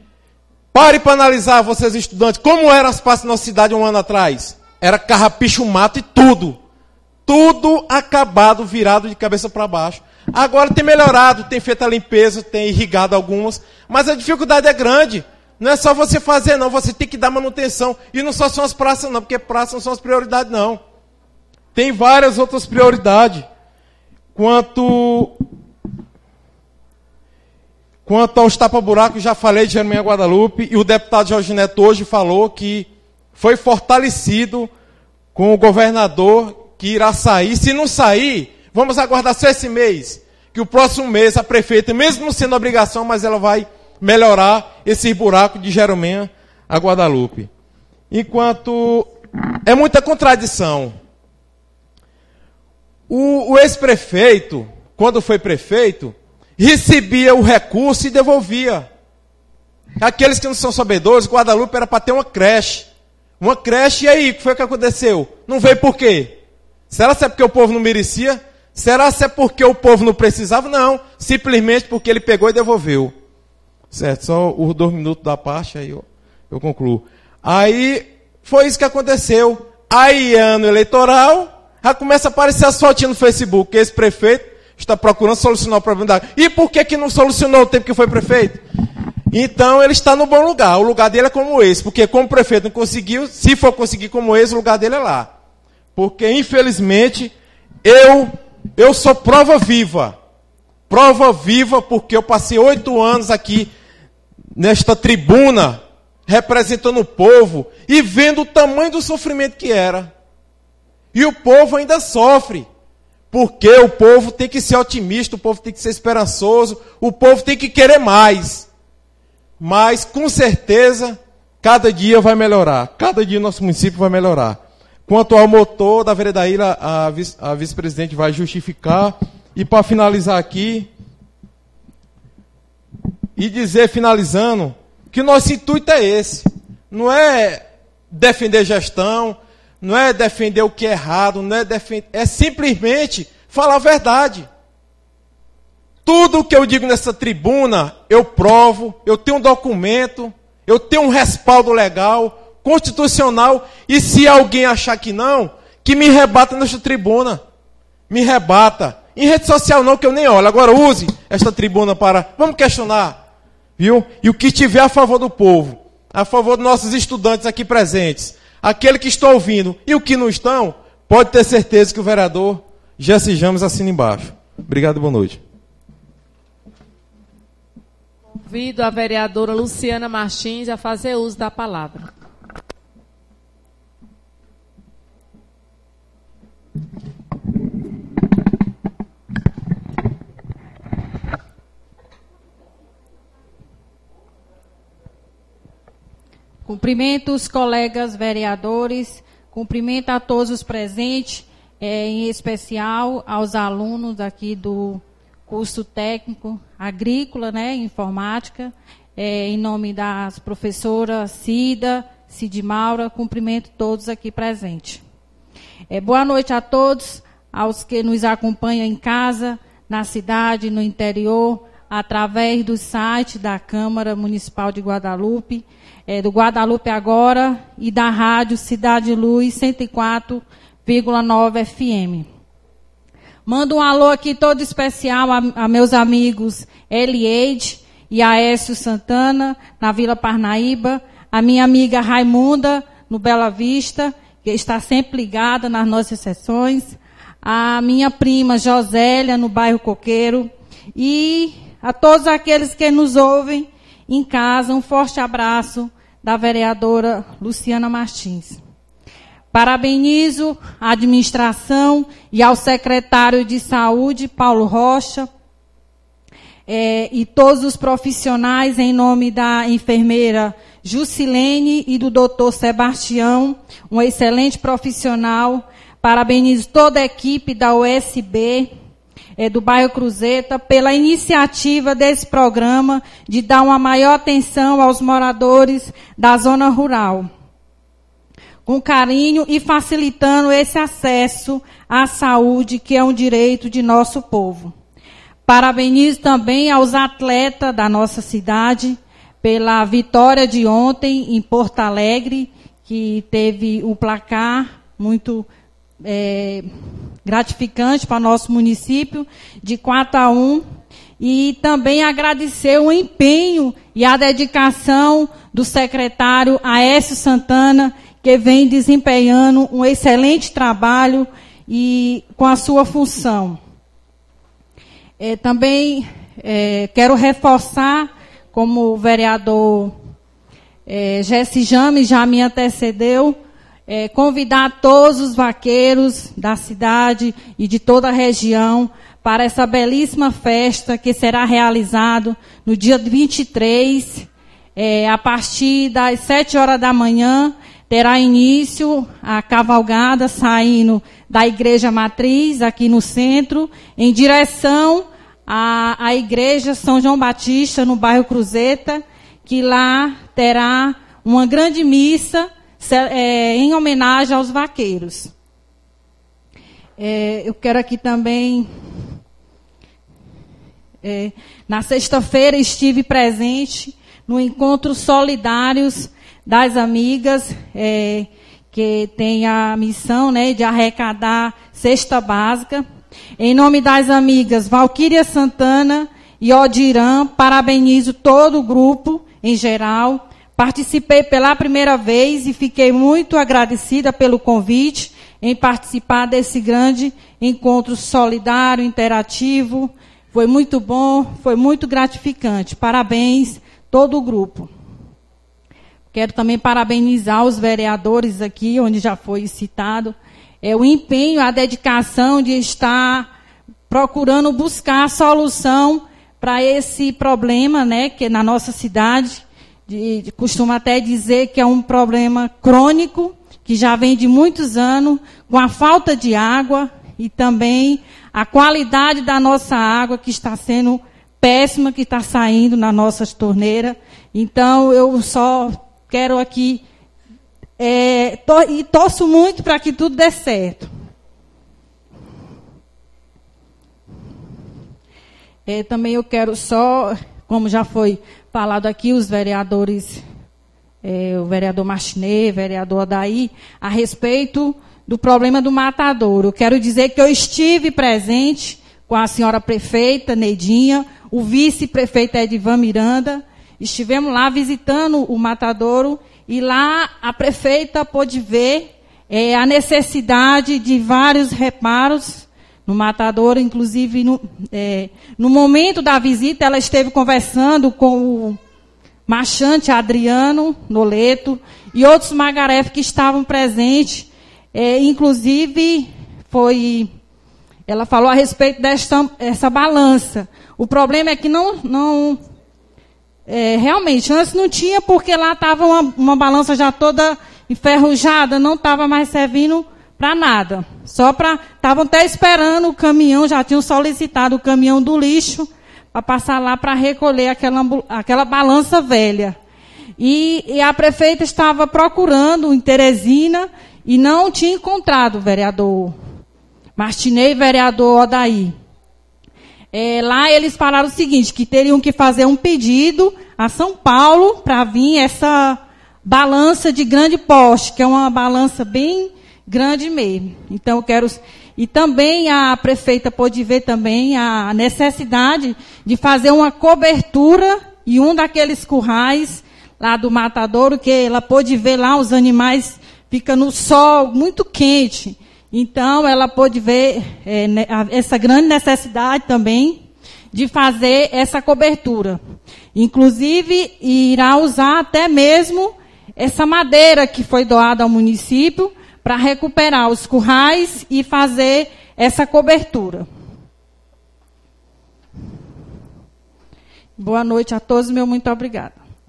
pare para analisar, vocês estudantes, como eram as praças na nossa cidade um ano atrás. Era carrapicho, mato e tudo. Tudo acabado, virado de cabeça para baixo. Agora tem melhorado, tem feito a limpeza, tem irrigado algumas, mas a dificuldade é grande. Não é só você fazer, não. Você tem que dar manutenção. E não só são as praças, não, porque praças não são as prioridades, não. Tem várias outras prioridades. Quanto aos tapa-buracos, já falei de Jeremias Guadalupe, e o deputado Jorge Neto hoje falou que foi fortalecido com o governador que irá sair. Se não sair, vamos aguardar só esse mês, que o próximo mês a prefeita, mesmo não sendo obrigação, mas ela vai melhorar esse buraco de Jeremias a Guadalupe. Enquanto é muita contradição. O ex-prefeito, quando foi prefeito, recebia o recurso e devolvia. Aqueles que não são sabedores, Guadalupe era para ter uma creche. Uma creche, e aí, o que foi que aconteceu? Não veio por quê? Será que é porque o povo não merecia? Será que é porque o povo não precisava? Não, simplesmente porque ele pegou e devolveu. Certo, só os 2 minutos da parte, aí eu concluo. Aí, foi isso que aconteceu. Aí, ano eleitoral, já começa a aparecer as fotinhas no Facebook, que esse prefeito está procurando solucionar o problema da água. E por que não solucionou o tempo que foi prefeito? Então, ele está no bom lugar. O lugar dele é como esse, porque como prefeito não conseguiu, se for conseguir como esse, o lugar dele é lá. Porque, infelizmente, eu sou prova viva. Prova viva porque eu passei 8 anos aqui nesta tribuna, representando o povo e vendo o tamanho do sofrimento que era. E o povo ainda sofre. Porque o povo tem que ser otimista, o povo tem que ser esperançoso, o povo tem que querer mais. Mas, com certeza, cada dia vai melhorar. Cada dia nosso município vai melhorar. Quanto ao motor da Vereda Ilha, a vice-presidente vai justificar. E para finalizar aqui, e dizer, finalizando, que o nosso intuito é esse. Não é defender gestão, não é defender o que é errado, não é defender, é simplesmente falar a verdade. Tudo o que eu digo nessa tribuna, eu provo, eu tenho um documento, eu tenho um respaldo legal, constitucional, e se alguém achar que não, que me rebata nesta tribuna. Me rebata. Em rede social não, que eu nem olho. Agora use esta tribuna para... Vamos questionar. Viu? E o que tiver a favor do povo, a favor dos nossos estudantes aqui presentes, aquele que está ouvindo e o que não estão, pode ter certeza que o vereador Jesse James assina embaixo. Obrigado e boa noite. Convido a vereadora Luciana Martins a fazer uso da palavra. Cumprimento os colegas vereadores, cumprimento a todos os presentes, em especial aos alunos aqui do curso técnico agrícola, né, informática, em nome das professoras Cid Maura, cumprimento todos aqui presentes. Boa noite a todos, aos que nos acompanham em casa, na cidade, no interior, através do site da Câmara Municipal de Guadalupe, do Guadalupe Agora e da Rádio Cidade Luz 104,9 FM. Mando um alô aqui todo especial a meus amigos Elieide e Aécio Santana, na Vila Parnaíba, a minha amiga Raimunda, no Bela Vista, que está sempre ligada nas nossas sessões, a minha prima Josélia, no bairro Coqueiro, e a todos aqueles que nos ouvem em casa, um forte abraço da vereadora Luciana Martins. Parabenizo a administração e ao secretário de Saúde, Paulo Rocha, e todos os profissionais, em nome da enfermeira Jusilene e do doutor Sebastião, um excelente profissional. Parabenizo toda a equipe da USB, do bairro Cruzeta, pela iniciativa desse programa de dar uma maior atenção aos moradores da zona rural, com carinho e facilitando esse acesso à saúde, que é um direito de nosso povo. Parabenizo também aos atletas da nossa cidade pela vitória de ontem em Porto Alegre, que teve um placar muito gratificante para nosso município, de 4-1, e também agradecer o empenho e a dedicação do secretário Aécio Santana, que vem desempenhando um excelente trabalho e com a sua função. Também quero reforçar, como o vereador Jesse James já me antecedeu, convidar todos os vaqueiros da cidade e de toda a região para essa belíssima festa que será realizado no dia 23, a partir das 7 horas da manhã, terá início a cavalgada saindo da Igreja Matriz, aqui no centro, em direção à Igreja São João Batista, no bairro Cruzeta, que lá terá uma grande missa em homenagem aos vaqueiros. Eu quero aqui também... na sexta-feira estive presente no Encontro Solidários das Amigas, que tem a missão, né, de arrecadar cesta básica. Em nome das amigas Valquíria Santana e Odirã, parabenizo todo o grupo em geral. Participei pela primeira vez e fiquei muito agradecida pelo convite em participar desse grande encontro solidário, interativo. Foi muito bom, foi muito gratificante. Parabéns, todo o grupo. Quero também parabenizar os vereadores aqui, onde já foi citado, o empenho, a dedicação de estar procurando buscar a solução para esse problema, né, que na nossa cidade, costumo até dizer que é um problema crônico, que já vem de muitos anos, com a falta de água e também a qualidade da nossa água, que está sendo péssima que está saindo nas nossas torneiras. Então, eu só quero aqui, e torço muito para que tudo dê certo. Também eu quero só, como já foi falado aqui, os vereadores, o vereador Martinez, o vereador Adair, a respeito do problema do matadouro. Eu quero dizer que eu estive presente com a senhora prefeita, Neidinha, o vice-prefeito Edivan Miranda. Estivemos lá visitando o matadouro e lá a prefeita pôde ver a necessidade de vários reparos no matadouro. Inclusive, no momento da visita, ela esteve conversando com o marchante Adriano Noleto e outros magarefes que estavam presentes. Inclusive, ela falou a respeito dessa balança. O problema é que realmente, antes não tinha, porque lá estava uma balança já toda enferrujada, não estava mais servindo para nada. Estavam até esperando o caminhão, já tinham solicitado o caminhão do lixo para passar lá para recolher aquela balança velha. E a prefeita estava procurando em Teresina e não tinha encontrado o vereador Martinez e o vereador Odair. Lá eles falaram o seguinte, que teriam que fazer um pedido a São Paulo para vir essa balança de grande porte, que é uma balança bem grande mesmo. Então, eu quero... E também a prefeita pôde ver também a necessidade de fazer uma cobertura em um daqueles currais lá do matadouro, que ela pôde ver lá os animais ficam no sol muito quente. Então, ela pôde ver essa grande necessidade também de fazer essa cobertura. Inclusive, irá usar até mesmo essa madeira que foi doada ao município para recuperar os currais e fazer essa cobertura. Boa noite a todos, meu muito obrigada.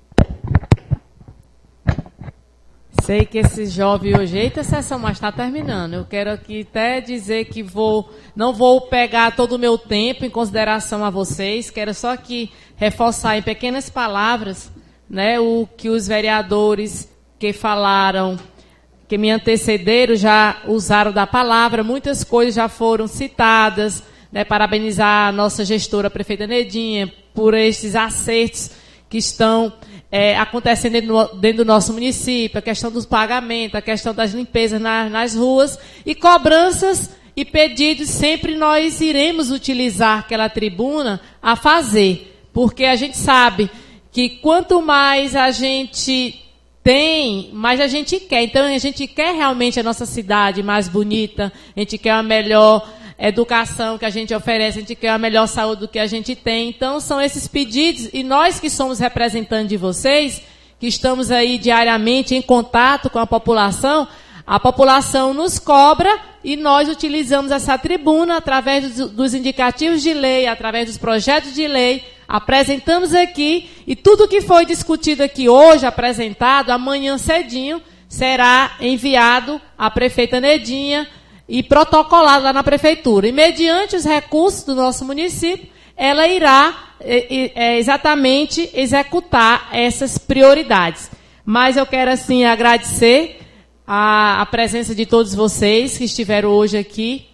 Sei que esse jovem hoje, eita, a sessão, mas está terminando. Eu quero aqui até dizer que não vou pegar todo o meu tempo em consideração a vocês. Quero só aqui reforçar em pequenas palavras, né, o que os vereadores que falaram, que me antecederam, já usaram da palavra. Muitas coisas já foram citadas, né, parabenizar a nossa gestora, a prefeita Neidinha, por estes acertos que estão acontecendo dentro do nosso município, a questão dos pagamentos, a questão das limpezas nas ruas e cobranças e pedidos. Sempre nós iremos utilizar aquela tribuna a fazer, porque a gente sabe que quanto mais a gente tem, mais a gente quer. Então, a gente quer realmente a nossa cidade mais bonita, a gente quer uma melhor educação que a gente oferece, a gente quer a melhor saúde do que a gente tem. Então, são esses pedidos, e nós que somos representantes de vocês, que estamos aí diariamente em contato com a população nos cobra e nós utilizamos essa tribuna através dos indicativos de lei, através dos projetos de lei, apresentamos aqui, e tudo que foi discutido aqui hoje, apresentado, amanhã cedinho, será enviado à prefeita Neidinha, e protocolado lá na prefeitura. E mediante os recursos do nosso município, ela irá exatamente executar essas prioridades. Mas eu quero, assim, agradecer a presença de todos vocês que estiveram hoje aqui,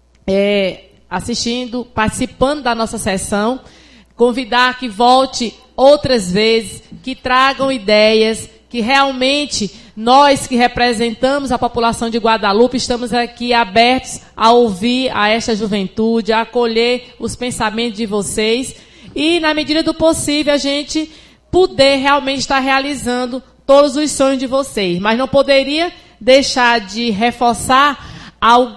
assistindo, participando da nossa sessão. Convidar que volte outras vezes, que tragam ideias, que realmente nós que representamos a população de Guadalupe estamos aqui abertos a ouvir a esta juventude, a acolher os pensamentos de vocês e, na medida do possível, a gente poder realmente estar realizando todos os sonhos de vocês. Mas não poderia deixar de reforçar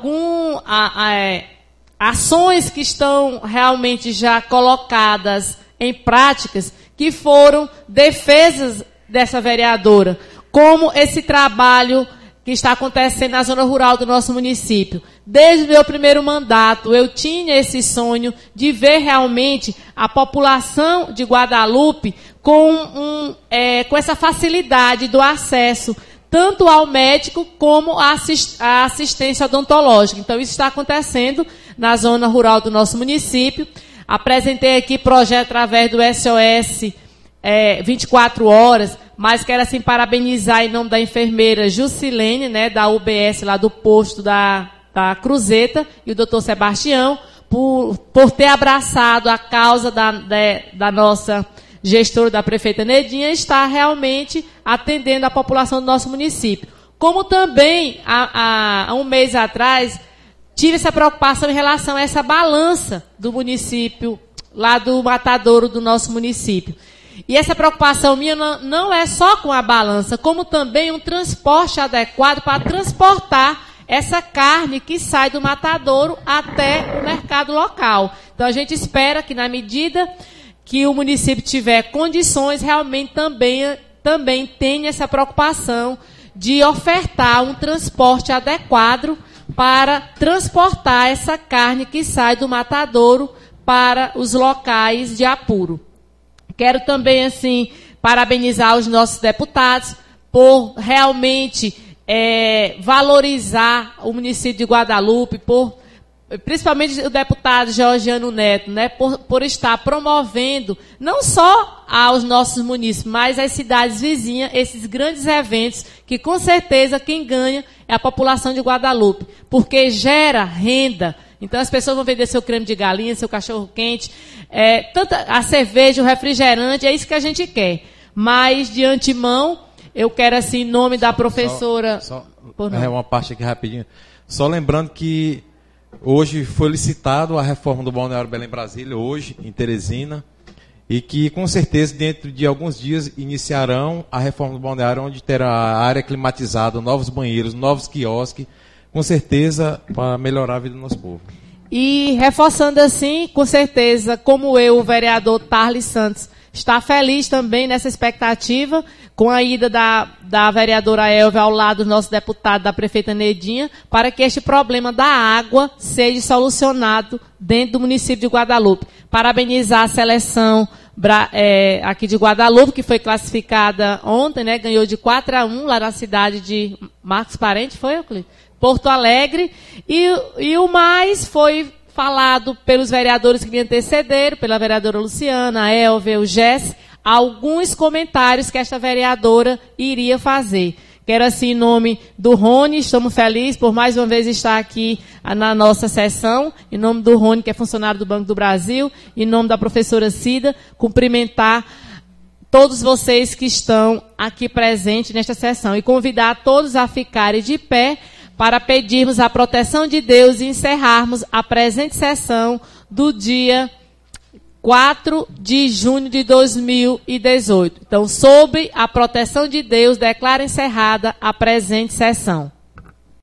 ações que estão realmente já colocadas em práticas, que foram defesas dessa vereadora, como esse trabalho que está acontecendo na zona rural do nosso município. Desde o meu primeiro mandato, eu tinha esse sonho de ver realmente a população de Guadalupe com essa facilidade do acesso, tanto ao médico como à assistência odontológica. Então, isso está acontecendo na zona rural do nosso município. Apresentei aqui projeto através do SOS 24 horas, mas quero assim parabenizar em nome da enfermeira Jusilene, né, da UBS lá do posto da Cruzeta, e o doutor Sebastião, por ter abraçado a causa da nossa gestora, da prefeita Nedinha, está realmente atendendo a população do nosso município. Como também, há um mês atrás, tive essa preocupação em relação a essa balança do município, lá do matadouro do nosso município. E essa preocupação minha não é só com a balança, como também um transporte adequado para transportar essa carne que sai do matadouro até o mercado local. Então, a gente espera que, na medida que o município tiver condições, realmente também tenha essa preocupação de ofertar um transporte adequado para transportar essa carne que sai do matadouro para os locais de apuro. Quero também, assim, parabenizar os nossos deputados por realmente valorizar o município de Guadalupe, principalmente o deputado Georgiano Neto, né, por estar promovendo, não só aos nossos municípios, mas às cidades vizinhas, esses grandes eventos, que com certeza quem ganha é a população de Guadalupe, porque gera renda. Então as pessoas vão vender seu creme de galinha, seu cachorro-quente, a cerveja, o refrigerante, é isso que a gente quer. Mas, de antemão, eu quero, assim, em nome da professora... uma parte aqui rapidinho. Só lembrando que hoje foi licitado a reforma do Balneário Belém Brasília, hoje, em Teresina, e que, com certeza, dentro de alguns dias, iniciarão a reforma do balneário, onde terá a área climatizada, novos banheiros, novos quiosques, com certeza, para melhorar a vida do nosso povo. E, reforçando assim, com certeza, como eu, o vereador Tarles Santos, está feliz também nessa expectativa, com a ida da vereadora Elvia ao lado do nosso deputado, da prefeita Nedinha, para que este problema da água seja solucionado dentro do município de Guadalupe. Parabenizar a seleção aqui de Guadalupe, que foi classificada ontem, né, ganhou de 4-1 lá na cidade de Marcos Parente, foi, Euclides? Porto Alegre, e o mais foi falado pelos vereadores que me antecederam, pela vereadora Luciana, a Elvia, o Jess, alguns comentários que esta vereadora iria fazer. Quero, assim, em nome do Rony, estamos felizes por mais uma vez estar aqui na nossa sessão, em nome do Rony, que é funcionário do Banco do Brasil, em nome da professora Cida, cumprimentar todos vocês que estão aqui presentes nesta sessão e convidar todos a ficarem de pé para pedirmos a proteção de Deus e encerrarmos a presente sessão do dia 4 de junho de 2018. Então, sob a proteção de Deus, declaro encerrada a presente sessão.